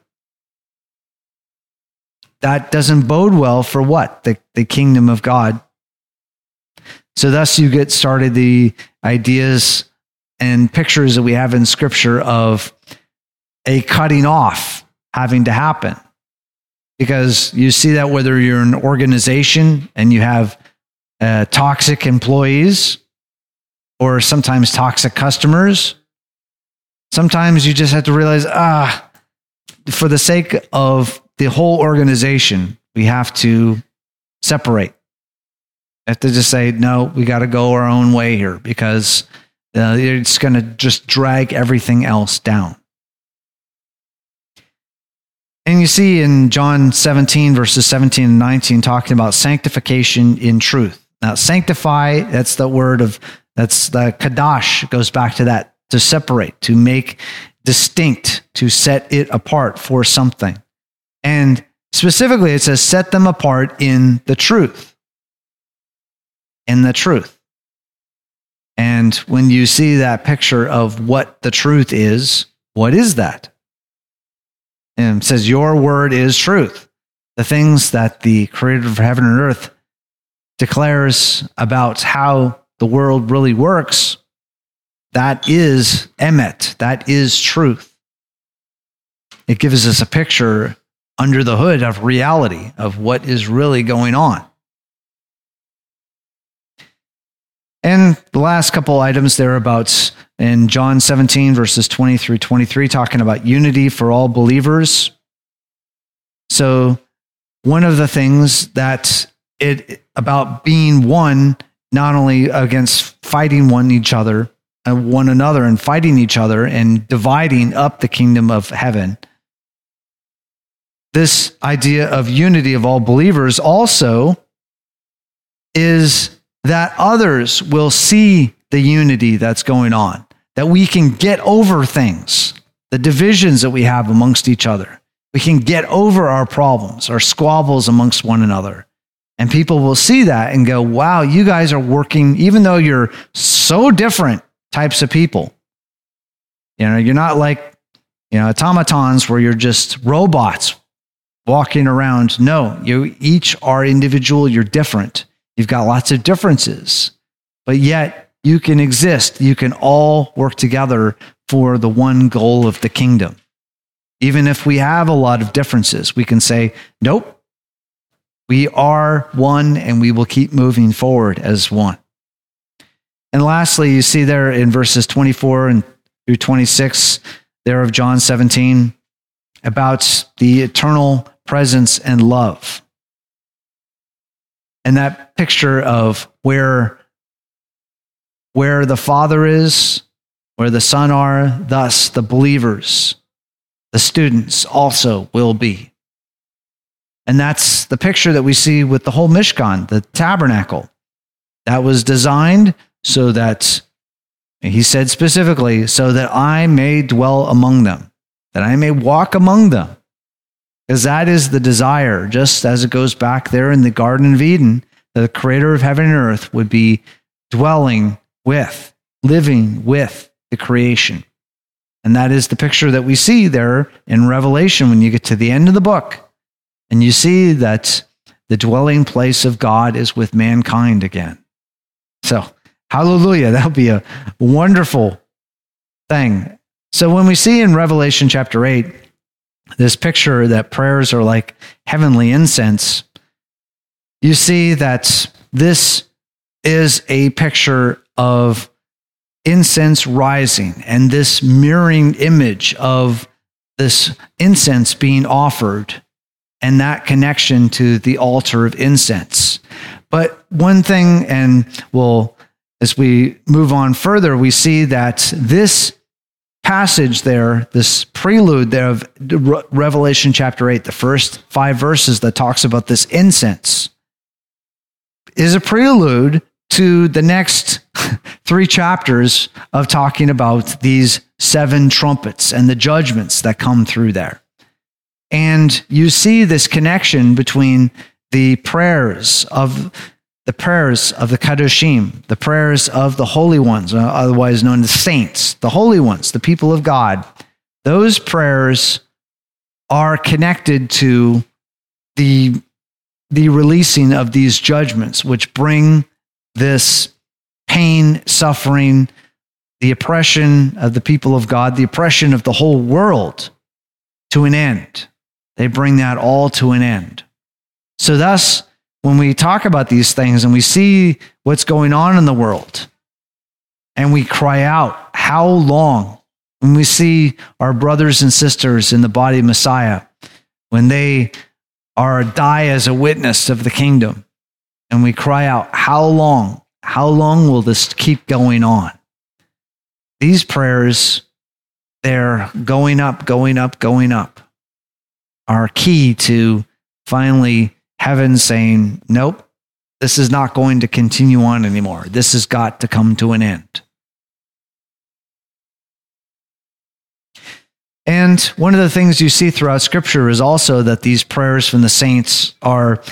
that doesn't bode well for what? The, the kingdom of God. So thus you get started the ideas and pictures that we have in Scripture of a cutting off having to happen. Because you see that whether you're an organization and you have uh, toxic employees or sometimes toxic customers, sometimes you just have to realize, ah, for the sake of the whole organization, we have to separate. We have to just say, no, we got to go our own way here because Uh, it's going to just drag everything else down. And you see in John seventeen, verses seventeen and nineteen, talking about sanctification in truth. Now, sanctify, that's the word of, that's the kadash, goes back to that, to separate, to make distinct, to set it apart for something. And specifically, it says, set them apart in the truth. In the truth. And when you see that picture of what the truth is, what is that? And it says, your word is truth. The things that the creator of heaven and earth declares about how the world really works, that is emet, that is truth. It gives us a picture under the hood of reality, of what is really going on. And the last couple items there about in John seventeen, verses twenty through twenty-three, talking about unity for all believers. So one of the things that it about being one, not only against fighting one each other, uh, one another, and fighting each other and dividing up the kingdom of heaven. This idea of unity of all believers also is that others will see the unity that's going on, that we can get over things, the divisions that we have amongst each other. We can get over our problems, our squabbles amongst one another. And people will see that and go, wow, you guys are working, even though you're so different types of people. You know, you're not like, you know, automatons where you're just robots walking around. No, you each are individual, you're different. You've got lots of differences, but yet you can exist. You can all work together for the one goal of the kingdom. Even if we have a lot of differences, we can say, nope, we are one and we will keep moving forward as one. And lastly, you see there in verses twenty-four and through twenty-six there of John seventeen about the eternal presence and love. And that picture of where, where the Father is, where the Son are, thus the believers, the students also will be. And that's the picture that we see with the whole Mishkan, the tabernacle. That was designed so that, he said specifically, so that I may dwell among them, that I may walk among them. Because that is the desire, just as it goes back there in the Garden of Eden, that the creator of heaven and earth would be dwelling with, living with the creation. And that is the picture that we see there in Revelation when you get to the end of the book. And you see that the dwelling place of God is with mankind again. So, hallelujah, that'll be a wonderful thing. So when we see in Revelation chapter eight, this picture that prayers are like heavenly incense, you see that this is a picture of incense rising and this mirroring image of this incense being offered and that connection to the altar of incense. But one thing, and we'll, as we move on further, we see that this passage there, this prelude there of Revelation chapter eight, the first five verses that talks about this incense, is a prelude to the next three chapters of talking about these seven trumpets and the judgments that come through there. And you see this connection between the prayers of the prayers of the Kadoshim, the prayers of the holy ones, otherwise known as saints, the holy ones, the people of God. Those prayers are connected to the, the releasing of these judgments, which bring this pain, suffering, the oppression of the people of God, the oppression of the whole world to an end. They bring that all to an end. So thus, when we talk about these things and we see what's going on in the world, and we cry out, how long? When we see our brothers and sisters in the body of Messiah, when they are die as a witness of the kingdom, and we cry out, how long? How long will this keep going on? These prayers, they're going up, going up, going up, are key to finally heaven saying, nope, this is not going to continue on anymore. This has got to come to an end. And one of the things you see throughout Scripture is also that these prayers from the saints are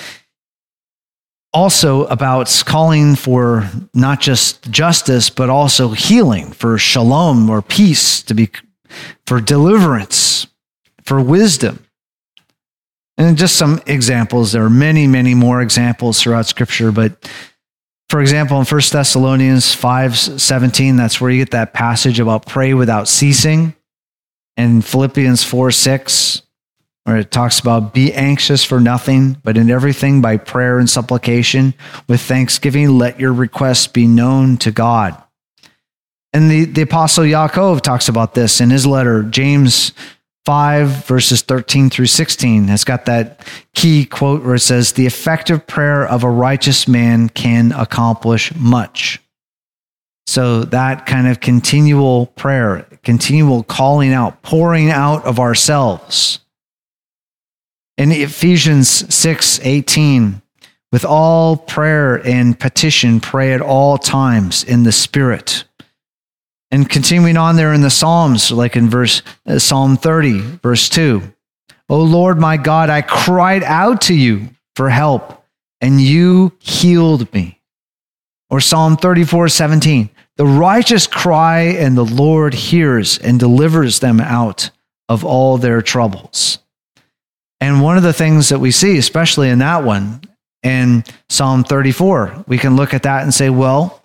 also about calling for not just justice, but also healing, for shalom or peace, to be, for deliverance, for wisdom. And just some examples. There are many, many more examples throughout Scripture, but for example, in First Thessalonians five seventeen, that's where you get that passage about pray without ceasing. And Philippians four six, where it talks about be anxious for nothing, but in everything by prayer and supplication, with thanksgiving, let your requests be known to God. And the, the Apostle Yaakov talks about this in his letter, James five, verses thirteen through sixteen, has got that key quote where it says, the effective prayer of a righteous man can accomplish much. So that kind of continual prayer, continual calling out, pouring out of ourselves. In Ephesians six eighteen, with all prayer and petition, pray at all times in the Spirit. And continuing on there in the Psalms, like in verse uh, Psalm thirty, verse two, O Lord my God, I cried out to you for help, and you healed me. Or Psalm thirty-four seventeen, the righteous cry, and the Lord hears and delivers them out of all their troubles. And one of the things that we see, especially in that one, in Psalm thirty-four, we can look at that and say, well,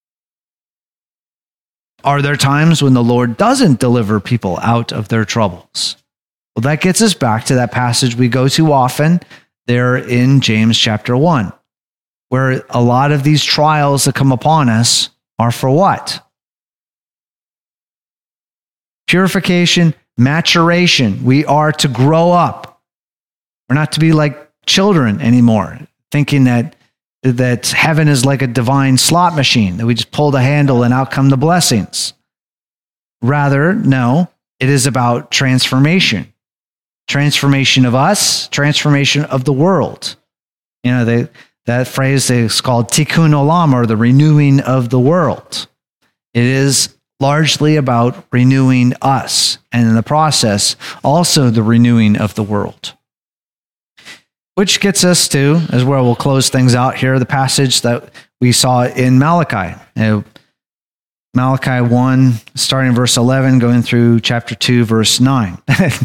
are there times when the Lord doesn't deliver people out of their troubles? Well, that gets us back to that passage we go to often there in James chapter one, where a lot of these trials that come upon us are for what? Purification, maturation. We are to grow up. We're not to be like children anymore, thinking that that heaven is like a divine slot machine, that we just pull the handle and out come the blessings. Rather, no, it is about transformation. Transformation of us, transformation of the world. You know, they, that phrase is called tikkun olam, or the renewing of the world. It is largely about renewing us, and in the process, also the renewing of the world. Which gets us to, as where we'll close things out here, the passage that we saw in Malachi. You know, Malachi one, starting in verse eleven, going through chapter two, verse nine.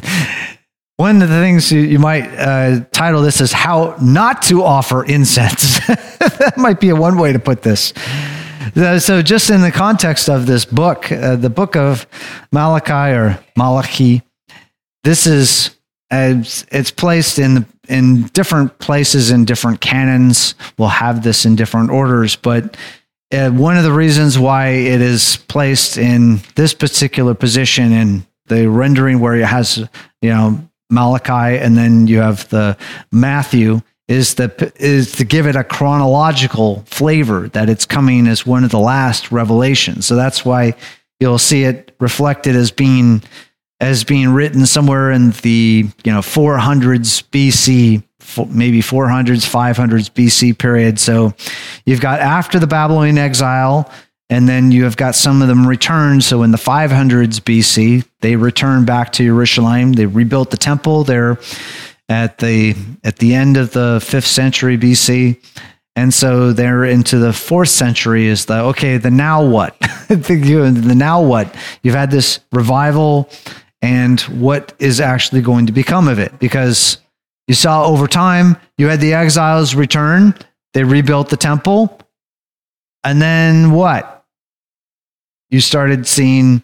One of the things you, you might uh, title this is How Not to Offer Incense. That might be a one way to put this. So just in the context of this book, uh, the book of Malachi or Malachi, this is, uh, it's placed in in different places in different canons. We'll have this in different orders, but uh, one of the reasons why it is placed in this particular position in the rendering where it has, you know, Malachi and then you have the Matthew is the is to give it a chronological flavor, that it's coming as one of the last revelations. So that's why you'll see it reflected as being as being written somewhere in the, you know, four hundreds B C, maybe four hundreds, five hundreds B C period. So you've got after the Babylonian exile, and then you have got some of them returned. So in the five hundreds B C, they returned back to Jerusalem. They rebuilt the temple there at the at the end of the fifth century B C. And so they're into the fourth century is the, okay, the now what? the now what? You've had this revival, and what is actually going to become of it? Because you saw over time, you had the exiles return, they rebuilt the temple, and then what? You started seeing,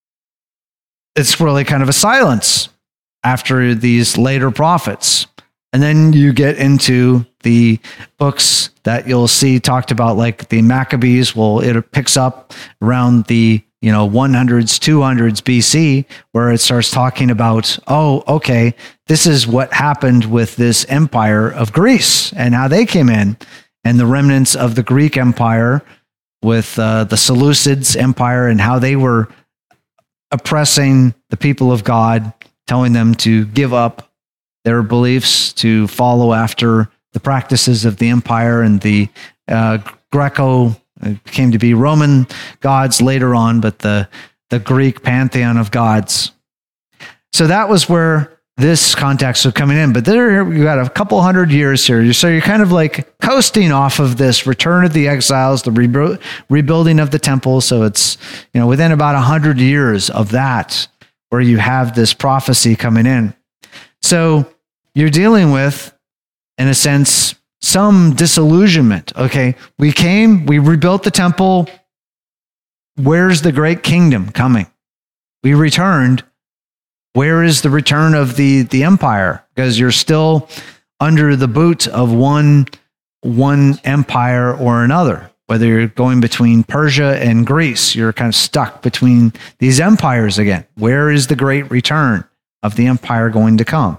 it's really kind of a silence after these later prophets. And then you get into the books that you'll see talked about, like the Maccabees. Well, it picks up around the, you know, hundreds, two hundreds B C, where it starts talking about, oh, okay, this is what happened with this empire of Greece and how they came in, and the remnants of the Greek empire with uh, the Seleucids empire and how they were oppressing the people of God, telling them to give up their beliefs, to follow after the practices of the empire and the uh, Greco, it came to be Roman gods later on, but the, the Greek pantheon of gods. So that was where this context was coming in. But there you got a couple hundred years here. So you're kind of like coasting off of this return of the exiles, the rebu- rebuilding of the temple. So it's, you know, within about a hundred years of that, where you have this prophecy coming in. So you're dealing with, in a sense, some disillusionment. Okay, we came, we rebuilt the temple. Where's the great kingdom coming? We returned. Where is the return of the, the empire? Because you're still under the boot of one, one empire or another. Whether you're going between Persia and Greece, you're kind of stuck between these empires again. Where is the great return of the empire going to come?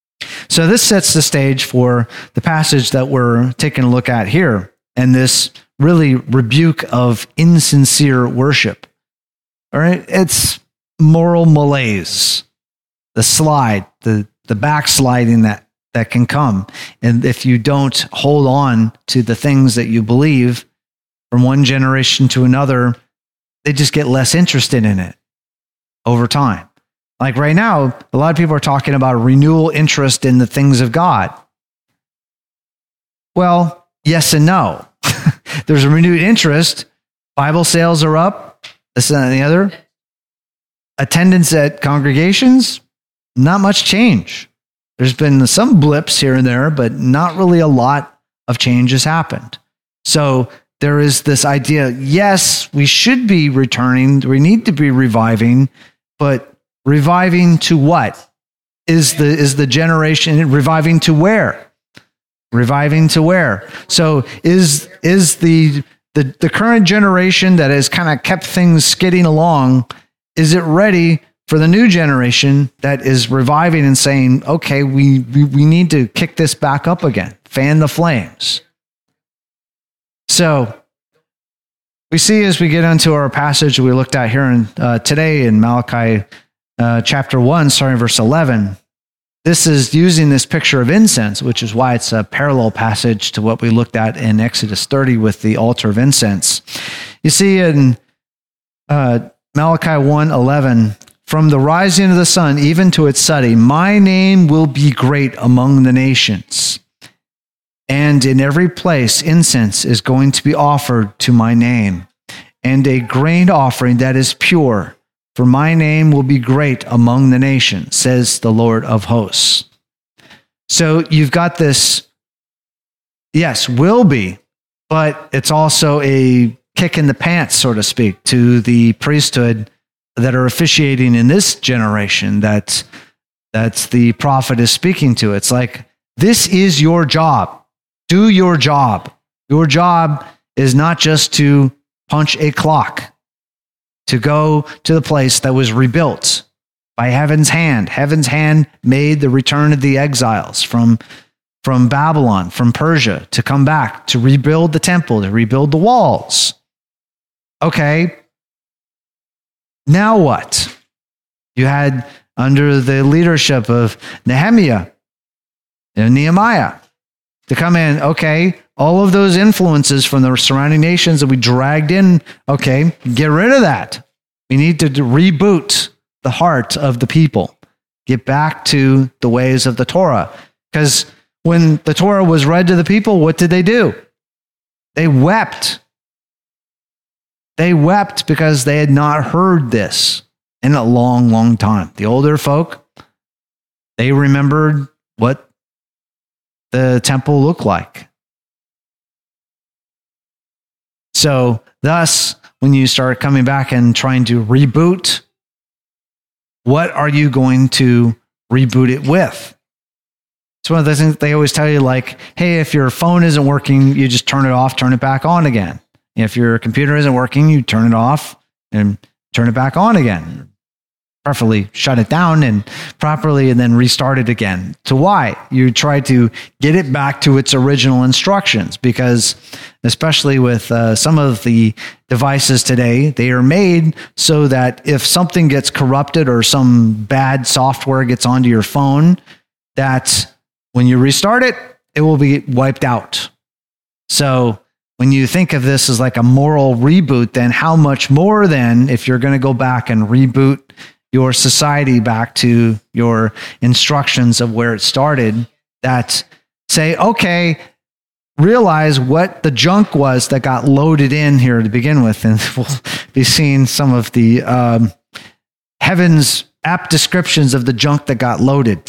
So this sets the stage for the passage that we're taking a look at here. And this really rebuke of insincere worship. All right, it's moral malaise, the slide, the the backsliding that that can come, and if you don't hold on to the things that you believe from one generation to another, they just get less interested in it over time. Like right now, a lot of people are talking about renewal interest in the things of God. Well, yes and no. There's a renewed interest. Bible sales are up. This and the other. Attendance at congregations, not much change. There's been some blips here and there, but not really a lot of change has happened. So there is this idea, yes, we should be returning. We need to be reviving, but reviving to what? Is the, is the generation reviving to where? Reviving to where? So is, is the, the, the current generation that has kind of kept things skidding along, is it ready for the new generation that is reviving and saying, okay, we, we, we need to kick this back up again, fan the flames? So we see as we get into our passage we looked at here in, uh, today in Malachi uh, chapter one, starting verse eleven, this is using this picture of incense, which is why it's a parallel passage to what we looked at in Exodus thirty with the altar of incense. You see in uh, Malachi one eleven, from the rising of the sun even to its setting, my name will be great among the nations. And in every place, incense is going to be offered to my name, and a grain offering that is pure. For my name will be great among the nations, says the Lord of hosts. So you've got this, yes, will be, but it's also a kick in the pants, so to speak, to the priesthood that are officiating in this generation that that's the prophet is speaking to. It's like, this is your job. Do your job. Your job is not just to punch a clock, to go to the place that was rebuilt by heaven's hand. Heaven's hand made the return of the exiles from, from Babylon, from Persia, to come back, to rebuild the temple, to rebuild the walls. Okay, now what? You had, under the leadership of Nehemiah and Nehemiah, to come in, okay, all of those influences from the surrounding nations that we dragged in, okay, get rid of that. We need to reboot the heart of the people. Get back to the ways of the Torah. Because when the Torah was read to the people, what did they do? They wept. They wept because they had not heard this in a long, long time. The older folk, they remembered what the temple looked like. So thus, when you start coming back and trying to reboot, what are you going to reboot it with? It's one of the things they always tell you, like, hey, if your phone isn't working, you just turn it off, turn it back on again. If your computer isn't working, you turn it off and turn it back on again. Preferably shut it down and properly and then restart it again. To why? You try to get it back to its original instructions, because especially with uh, some of the devices today, they are made so that if something gets corrupted or some bad software gets onto your phone, that when you restart it, it will be wiped out. So when you think of this as like a moral reboot, then how much more then if you're going to go back and reboot your society back to your instructions of where it started, that say, okay, realize what the junk was that got loaded in here to begin with. And we'll be seeing some of the um, heaven's apt descriptions of the junk that got loaded.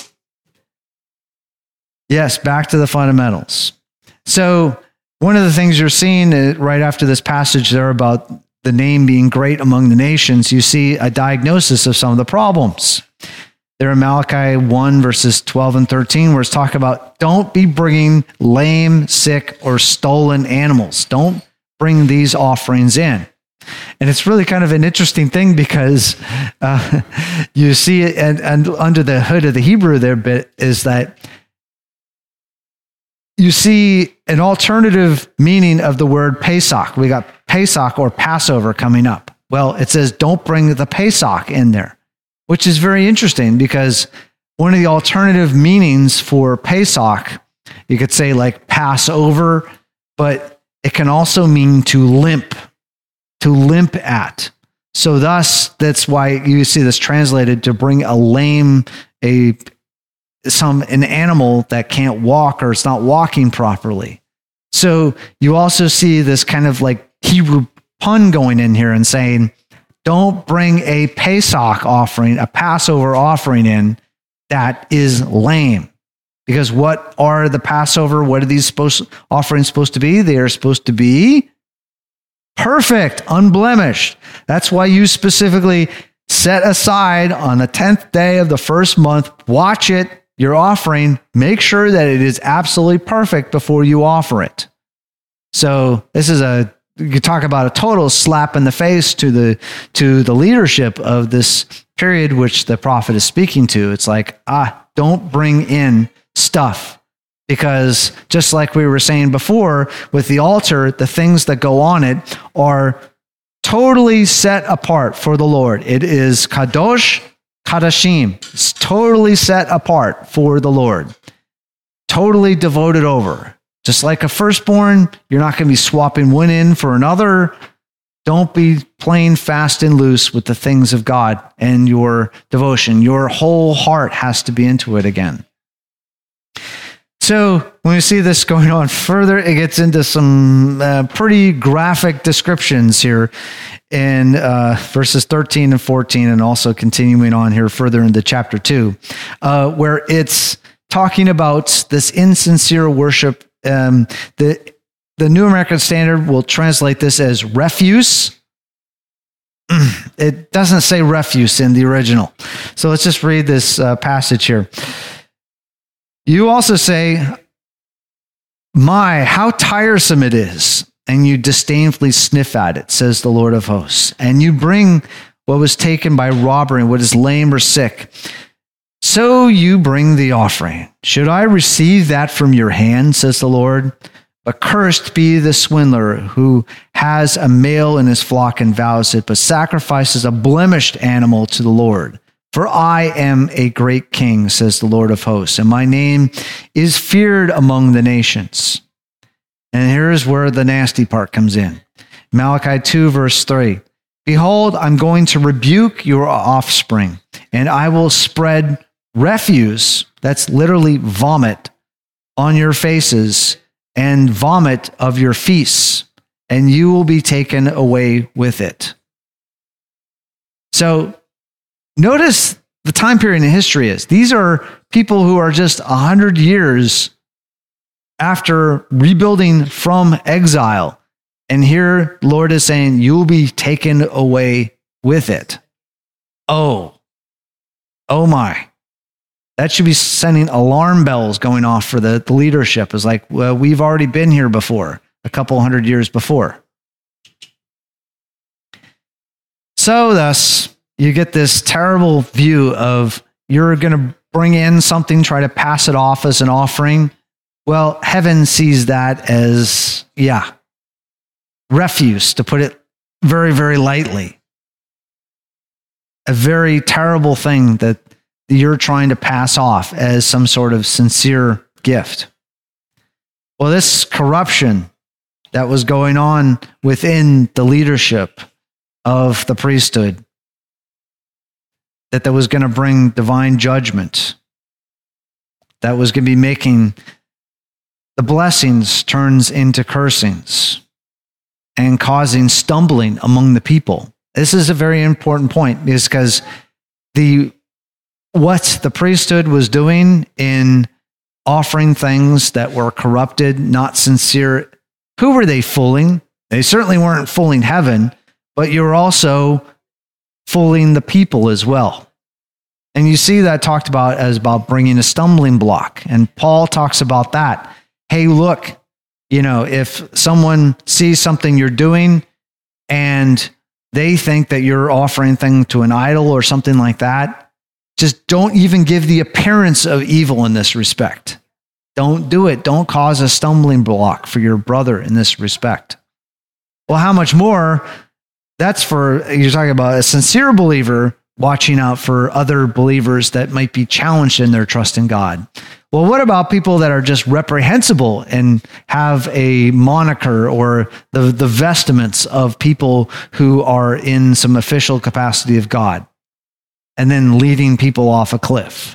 Yes, back to the fundamentals. So one of the things you're seeing right after this passage there about the name being great among the nations, you see a diagnosis of some of the problems. There in Malachi one, verses twelve and thirteen, where it's talking about don't be bringing lame, sick, or stolen animals. Don't bring these offerings in. And it's really kind of an interesting thing because uh, you see it, and, and under the hood of the Hebrew there bit is that you see an alternative meaning of the word Pesach. We got Pesach or Passover coming up. Well, it says don't bring the Pesach in there, which is very interesting because one of the alternative meanings for Pesach, you could say like Passover, but it can also mean to limp, to limp at. So thus, that's why you see this translated to bring a lame, a some an animal that can't walk or it's not walking properly. So you also see this kind of like Hebrew pun going in here and saying, don't bring a Pesach offering, a Passover offering in that is lame. Because what are the Passover, what are these supposed, offerings supposed to be? They are supposed to be perfect, unblemished. That's why you specifically set aside on the tenth day of the first month, watch it, your offering, make sure that it is absolutely perfect before you offer it. So this is a, you talk about a total slap in the face to the to the leadership of this period which the prophet is speaking to. It's like, ah, don't bring in stuff. Because just like we were saying before, with the altar, the things that go on it are totally set apart for the Lord. It is kadosh, kadashim. It's totally set apart for the Lord. Totally devoted over. Just like a firstborn, you're not going to be swapping one in for another. Don't be playing fast and loose with the things of God and your devotion. Your whole heart has to be into it again. So when we see this going on further, it gets into some uh, pretty graphic descriptions here in uh, verses thirteen and fourteen, and also continuing on here further into chapter two, uh, where it's talking about this insincere worship. Um, the, the New American Standard will translate this as refuse. It doesn't say refuse in the original. So let's just read this uh, passage here. You also say, my, how tiresome it is, and you disdainfully sniff at it, says the Lord of hosts. And you bring what was taken by robbery, what is lame or sick. So you bring the offering. Should I receive that from your hand, says the Lord? But cursed be the swindler who has a male in his flock and vows it, but sacrifices a blemished animal to the Lord. For I am a great king, says the Lord of hosts, and my name is feared among the nations. And here's where the nasty part comes in. Malachi two, verse three. Behold, I'm going to rebuke your offspring, and I will spread refuse, that's literally vomit, on your faces, and vomit of your feasts, and you will be taken away with it. So, notice the time period in history is. These are people who are just a hundred years after rebuilding from exile. And here, Lord is saying, you will be taken away with it. Oh, oh my. That should be sending alarm bells going off for the, the leadership. It's like, well, we've already been here before, a couple hundred years before. So thus, you get this terrible view of you're going to bring in something, try to pass it off as an offering. Well, heaven sees that as, yeah, refuse, to put it very, very lightly. A very terrible thing that you're trying to pass off as some sort of sincere gift. Well, this corruption that was going on within the leadership of the priesthood, that that was going to bring divine judgment, that was going to be making the blessings turns into cursings and causing stumbling among the people. This is a very important point, because the what the priesthood was doing in offering things that were corrupted, not sincere, who were they fooling? They certainly weren't fooling heaven, but you were also fooling the people as well. And you see that talked about as about bringing a stumbling block. And Paul talks about that. Hey, look, you know, if someone sees something you're doing and they think that you're offering thing to an idol or something like that, just don't even give the appearance of evil in this respect. Don't do it. Don't cause a stumbling block for your brother in this respect. Well, how much more? That's for, you're talking about a sincere believer watching out for other believers that might be challenged in their trust in God. Well, what about people that are just reprehensible and have a moniker or the, the vestments of people who are in some official capacity of God and then leading people off a cliff?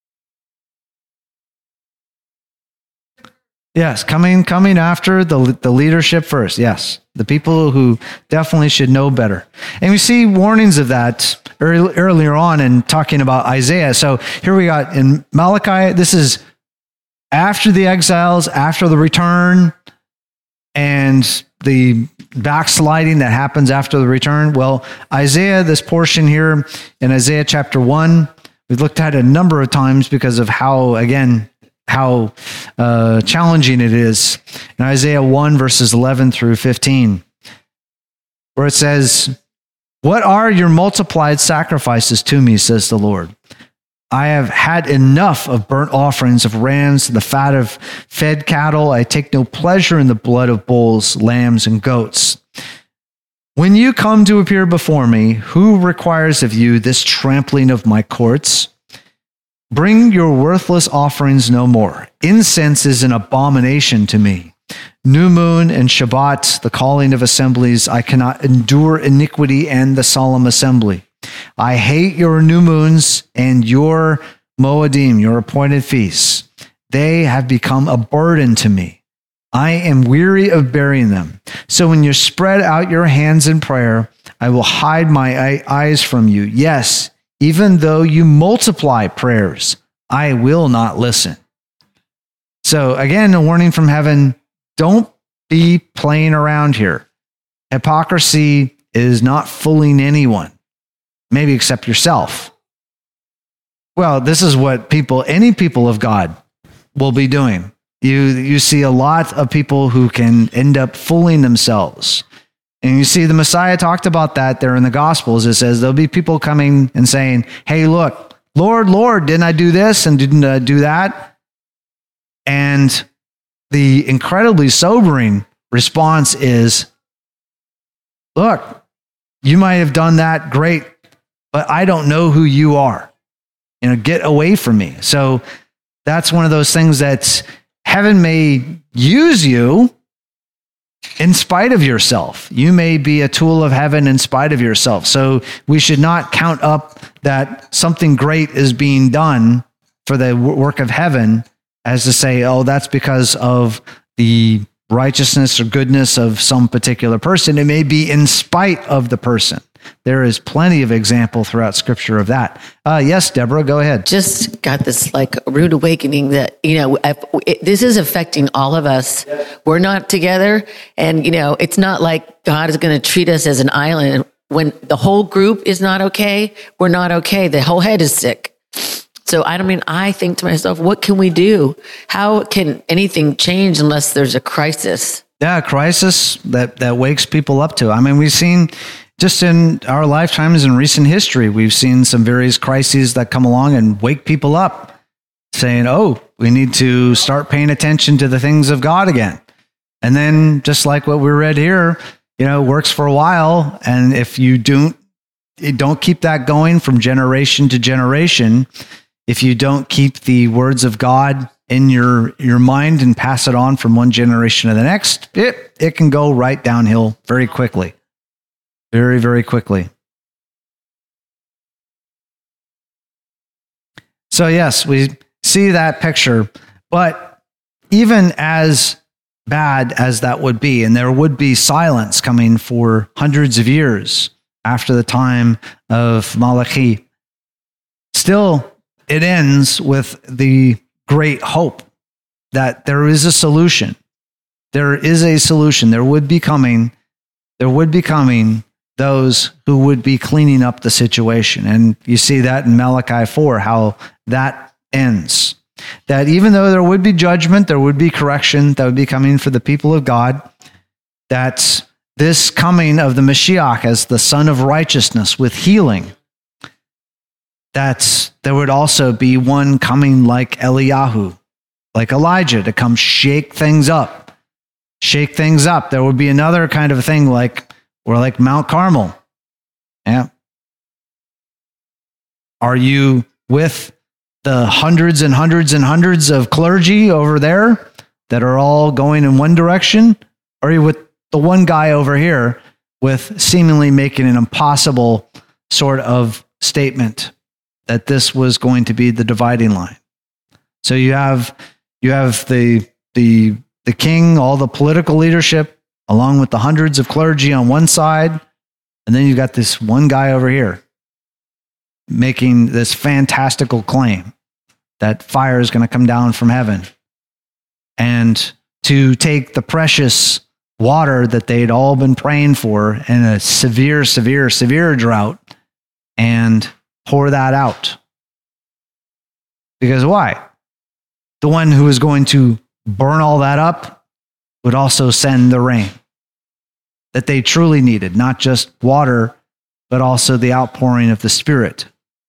Yes, coming coming after the the leadership first. Yes, the people who definitely should know better. And we see warnings of that early, earlier on in talking about Isaiah. So here we got in Malachi, this is after the exiles, after the return, and the backsliding that happens after the return. Well, Isaiah, this portion here in Isaiah chapter one, we've looked at it a number of times because of how, again, how uh, challenging it is. In Isaiah one, verses eleven through fifteen, where it says, "What are your multiplied sacrifices to me, says the Lord? I have had enough of burnt offerings of rams, the fat of fed cattle. I take no pleasure in the blood of bulls, lambs, and goats. When you come to appear before me, who requires of you this trampling of my courts? Bring your worthless offerings no more. Incense is an abomination to me. New moon and Shabbat, the calling of assemblies. I cannot endure iniquity and the solemn assembly. I hate your new moons and your Moedim, your appointed feasts. They have become a burden to me. I am weary of bearing them. So when you spread out your hands in prayer, I will hide my eyes from you. Yes, even though you multiply prayers, I will not listen." So again, a warning from heaven, don't be playing around here. Hypocrisy is not fooling anyone, maybe except yourself. Well, this is what people, any people of God will be doing. You, you see a lot of people who can end up fooling themselves. And you see the Messiah talked about that there in the Gospels. It says there'll be people coming and saying, "Hey, look, Lord, Lord, didn't I do this and didn't I do that?" And the incredibly sobering response is, "Look, you might have done that, great, but I don't know who you are. You know, get away from me." So that's one of those things that heaven may use you in spite of yourself. You may be a tool of heaven in spite of yourself. So we should not count up that something great is being done for the work of heaven as to say, oh, that's because of the righteousness or goodness of some particular person. It may be in spite of the person. There is plenty of example throughout Scripture of that. Uh, yes, Deborah, go ahead. Just got this like rude awakening that, you know, if, it, this is affecting all of us. We're not together. And, you know, it's not like God is going to treat us as an island. When the whole group is not okay, we're not okay. The whole head is sick. So I don't mean, I think to myself, what can we do? How can anything change unless there's a crisis? Yeah, a crisis that, that wakes people up to. I mean, we've seen just in our lifetimes in recent history, we've seen some various crises that come along and wake people up saying, oh, we need to start paying attention to the things of God again. And then just like what we read here, you know, works for a while. And if you don't, you don't keep that going from generation to generation, if you don't keep the words of God in your, your mind and pass it on from one generation to the next, it, it can go right downhill very quickly. Very, very quickly. So yes, we see that picture, but even as bad as that would be, and there would be silence coming for hundreds of years after the time of Malachi, still it ends with the great hope that there is a solution. There is a solution. There would be coming, there would be coming those who would be cleaning up the situation. And you see that in Malachi four, how that ends. That even though there would be judgment, there would be correction that would be coming for the people of God, that this coming of the Mashiach as the Son of Righteousness with healing, that there would also be one coming like Eliyahu, like Elijah to come shake things up. Shake things up. There would be another kind of thing like, or like Mount Carmel. Yeah. Are you with the hundreds and hundreds and hundreds of clergy over there that are all going in one direction? Or are you with the one guy over here with seemingly making an impossible sort of statement that this was going to be the dividing line? So you have you have the the the king, all the political leadership, along with the hundreds of clergy on one side, and then you've got this one guy over here making this fantastical claim that fire is going to come down from heaven and to take the precious water that they'd all been praying for in a severe, severe, severe drought and pour that out. Because why? The one who is going to burn all that up would also send the rain that they truly needed, not just water, but also the outpouring of the Spirit.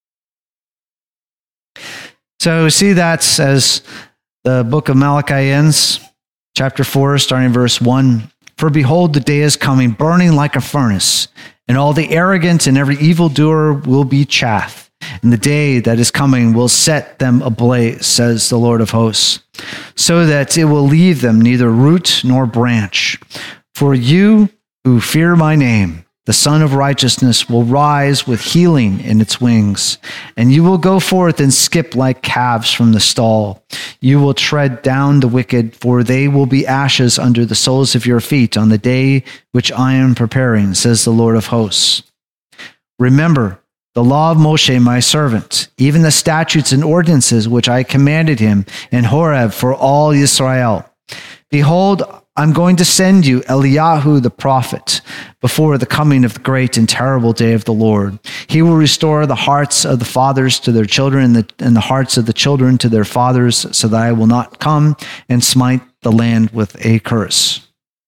So see that as the book of Malachi ends, chapter four, starting verse one. For behold, the day is coming, burning like a furnace, and all the arrogant and every evildoer will be chaff. And the day that is coming will set them ablaze, says the Lord of hosts, so that it will leave them neither root nor branch. For you who fear my name, the Son of Righteousness will rise with healing in its wings, and you will go forth and skip like calves from the stall. You will tread down the wicked, for they will be ashes under the soles of your feet on the day which I am preparing, says the Lord of hosts. Remember the law of Moshe, my servant, even the statutes and ordinances which I commanded him in Horeb for all Israel. Behold, I'm going to send you Eliyahu the prophet before the coming of the great and terrible day of the Lord. He will restore the hearts of the fathers to their children and the, and the hearts of the children to their fathers, so that I will not come and smite the land with a curse.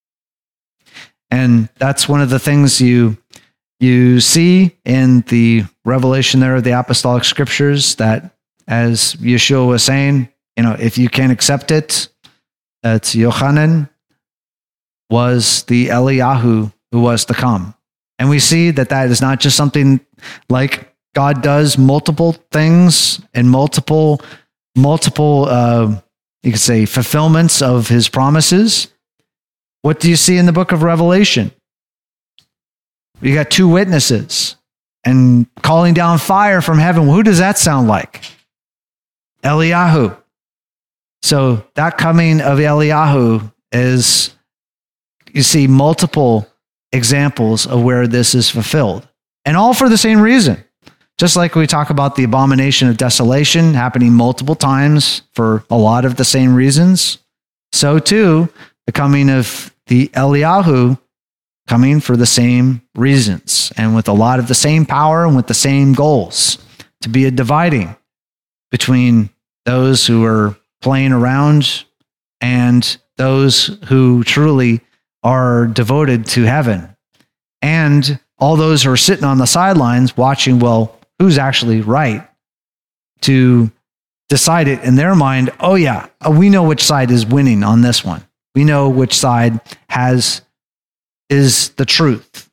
And that's one of the things you you see in the revelation there of the apostolic scriptures, that as Yeshua was saying, you know, if you can accept it, that's Yochanan was the Eliyahu who was to come. And we see that that is not just something like God does multiple things and multiple, multiple, uh, you could say, fulfillments of his promises. What do you see in the book of Revelation? You got two witnesses and calling down fire from heaven. Who does that sound like? Eliyahu. So that coming of Eliyahu is, you see multiple examples of where this is fulfilled, and all for the same reason. Just like we talk about the abomination of desolation happening multiple times for a lot of the same reasons, so too the coming of the Eliyahu coming for the same reasons and with a lot of the same power and with the same goals, to be a dividing between those who are playing around and those who truly are devoted to heaven, and all those who are sitting on the sidelines watching, well, who's actually right, to decide it in their mind. Oh yeah, we know which side is winning on this one. We know which side has is the truth.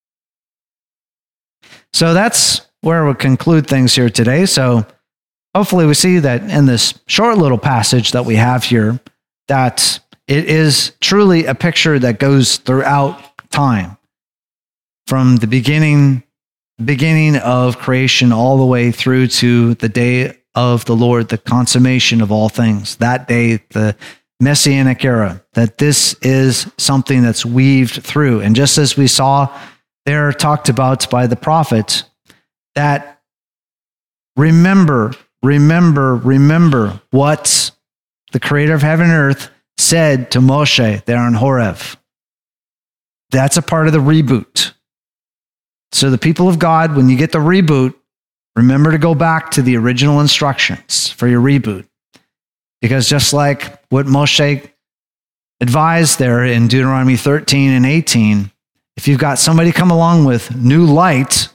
So that's where we'll conclude things here today. So hopefully we see that in this short little passage that we have here, that it is truly a picture that goes throughout time, from the beginning, beginning of creation all the way through to the day of the Lord, the consummation of all things, that day, the Messianic era, that this is something that's weaved through. And just as we saw there talked about by the prophet, that remember, remember, remember what the creator of heaven and earth said to Moshe there on Horeb. That's a part of the reboot. So the people of God, when you get the reboot, remember to go back to the original instructions for your reboot. Because just like what Moshe advised there in Deuteronomy thirteen and eighteen, if you've got somebody come along with new light,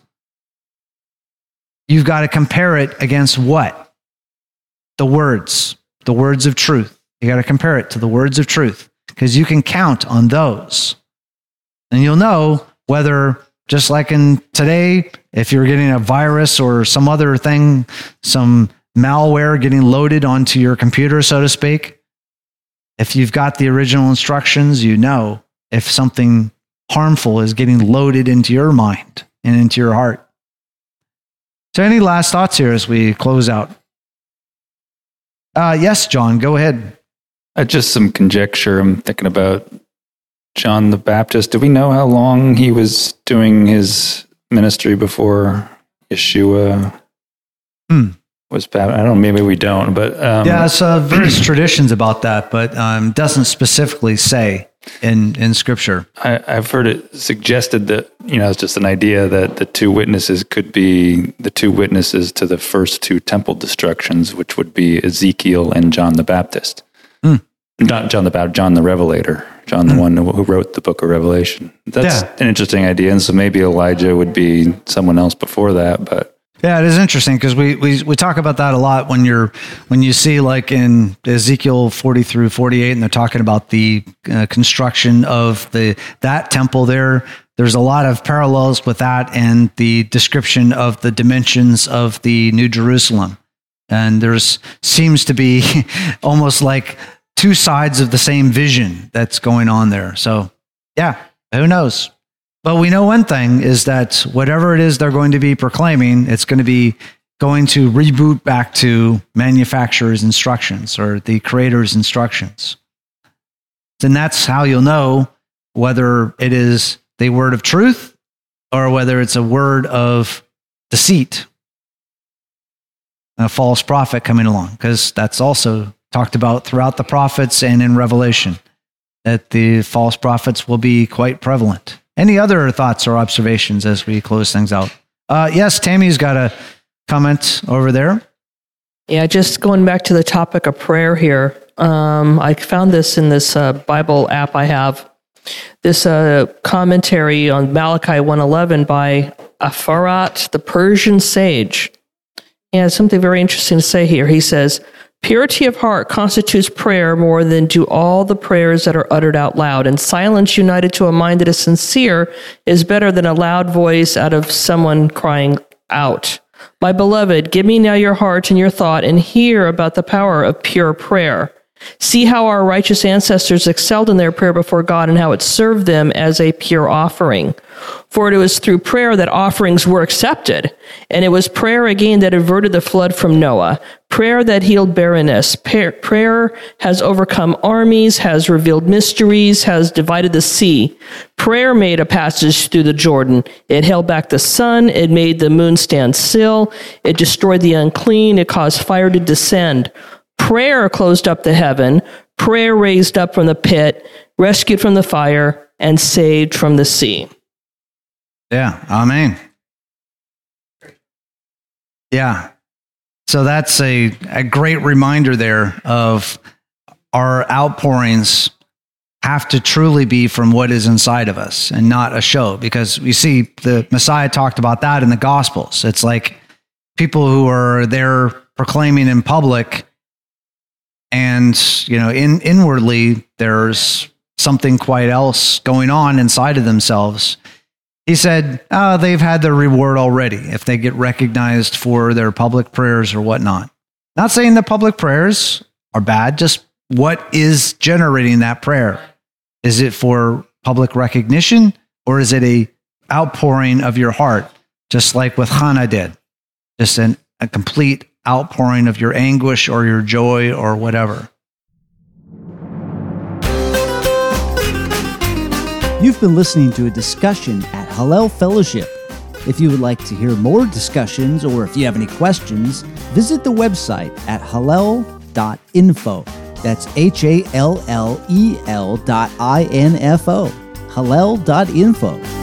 you've got to compare it against what? The words, the words of truth. You got to compare it to the words of truth, because you can count on those. And you'll know whether, just like in today, if you're getting a virus or some other thing, some malware getting loaded onto your computer, so to speak, if you've got the original instructions, you know if something harmful is getting loaded into your mind and into your heart. So any last thoughts here as we close out? Uh, yes, John, go ahead. Uh, just some conjecture. I'm thinking about John the Baptist. Do we know how long he was doing his ministry before Yeshua Hmm. was baptized? I don't know, maybe we don't, but... Um, yeah, so various traditions about that, but um, doesn't specifically say in, in Scripture. I, I've heard it suggested that, you know, it's just an idea that the two witnesses could be the two witnesses to the first two temple destructions, which would be Ezekiel and John the Baptist. Hmm. Not John the Baptist, John the Revelator, John the mm. one who wrote the book of Revelation. That's yeah. an interesting idea. And so maybe Elijah would be someone else before that, but. Yeah, it is interesting because we, we, we talk about that a lot when you're, when you see like in Ezekiel forty through forty-eight, and they're talking about the uh, construction of the, that temple there. There's a lot of parallels with that and the description of the dimensions of the New Jerusalem. And there's seems to be almost like two sides of the same vision that's going on there. So yeah, who knows? But we know one thing is that whatever it is they're going to be proclaiming, it's going to be going to reboot back to manufacturer's instructions or the creator's instructions. And that's how you'll know whether it is the word of truth or whether it's a word of deceit, a false prophet coming along, because that's also talked about throughout the prophets and in Revelation, that the false prophets will be quite prevalent. Any other thoughts or observations as we close things out? Uh, yes, Tammy's got a comment over there. Yeah, just going back to the topic of prayer here. Um, I found this in this uh, Bible app I have. This uh, commentary on Malachi one eleven by Afarat, the Persian sage. Yeah, something very interesting to say here. He says, purity of heart constitutes prayer more than do all the prayers that are uttered out loud, and silence united to a mind that is sincere is better than a loud voice out of someone crying out. My beloved, give me now your heart and your thought, and hear about the power of pure prayer. See how our righteous ancestors excelled in their prayer before God and how it served them as a pure offering. For it was through prayer that offerings were accepted, and it was prayer again that averted the flood from Noah, prayer that healed barrenness. Prayer has overcome armies, has revealed mysteries, has divided the sea. Prayer made a passage through the Jordan. It held back the sun. It made the moon stand still. It destroyed the unclean. It caused fire to descend. Prayer closed up the heaven. Prayer raised up from the pit, rescued from the fire, and saved from the sea. Yeah, amen. Yeah. So that's a, a great reminder there of our outpourings have to truly be from what is inside of us and not a show, because we see the Messiah talked about that in the Gospels. It's like people who are there proclaiming in public, and, you know, in inwardly, there's something quite else going on inside of themselves. He said, oh, they've had their reward already if they get recognized for their public prayers or whatnot. Not saying that public prayers are bad, just what is generating that prayer? Is it for public recognition, or is it a outpouring of your heart, just like what Hannah did? Just an, a complete outpouring of your anguish or your joy or whatever. You've been listening to a discussion at Hallel Fellowship. If you would like to hear more discussions, or if you have any questions, visit the website at hallel dot info. That's H A L L E L dot I N F O. hallel dot info.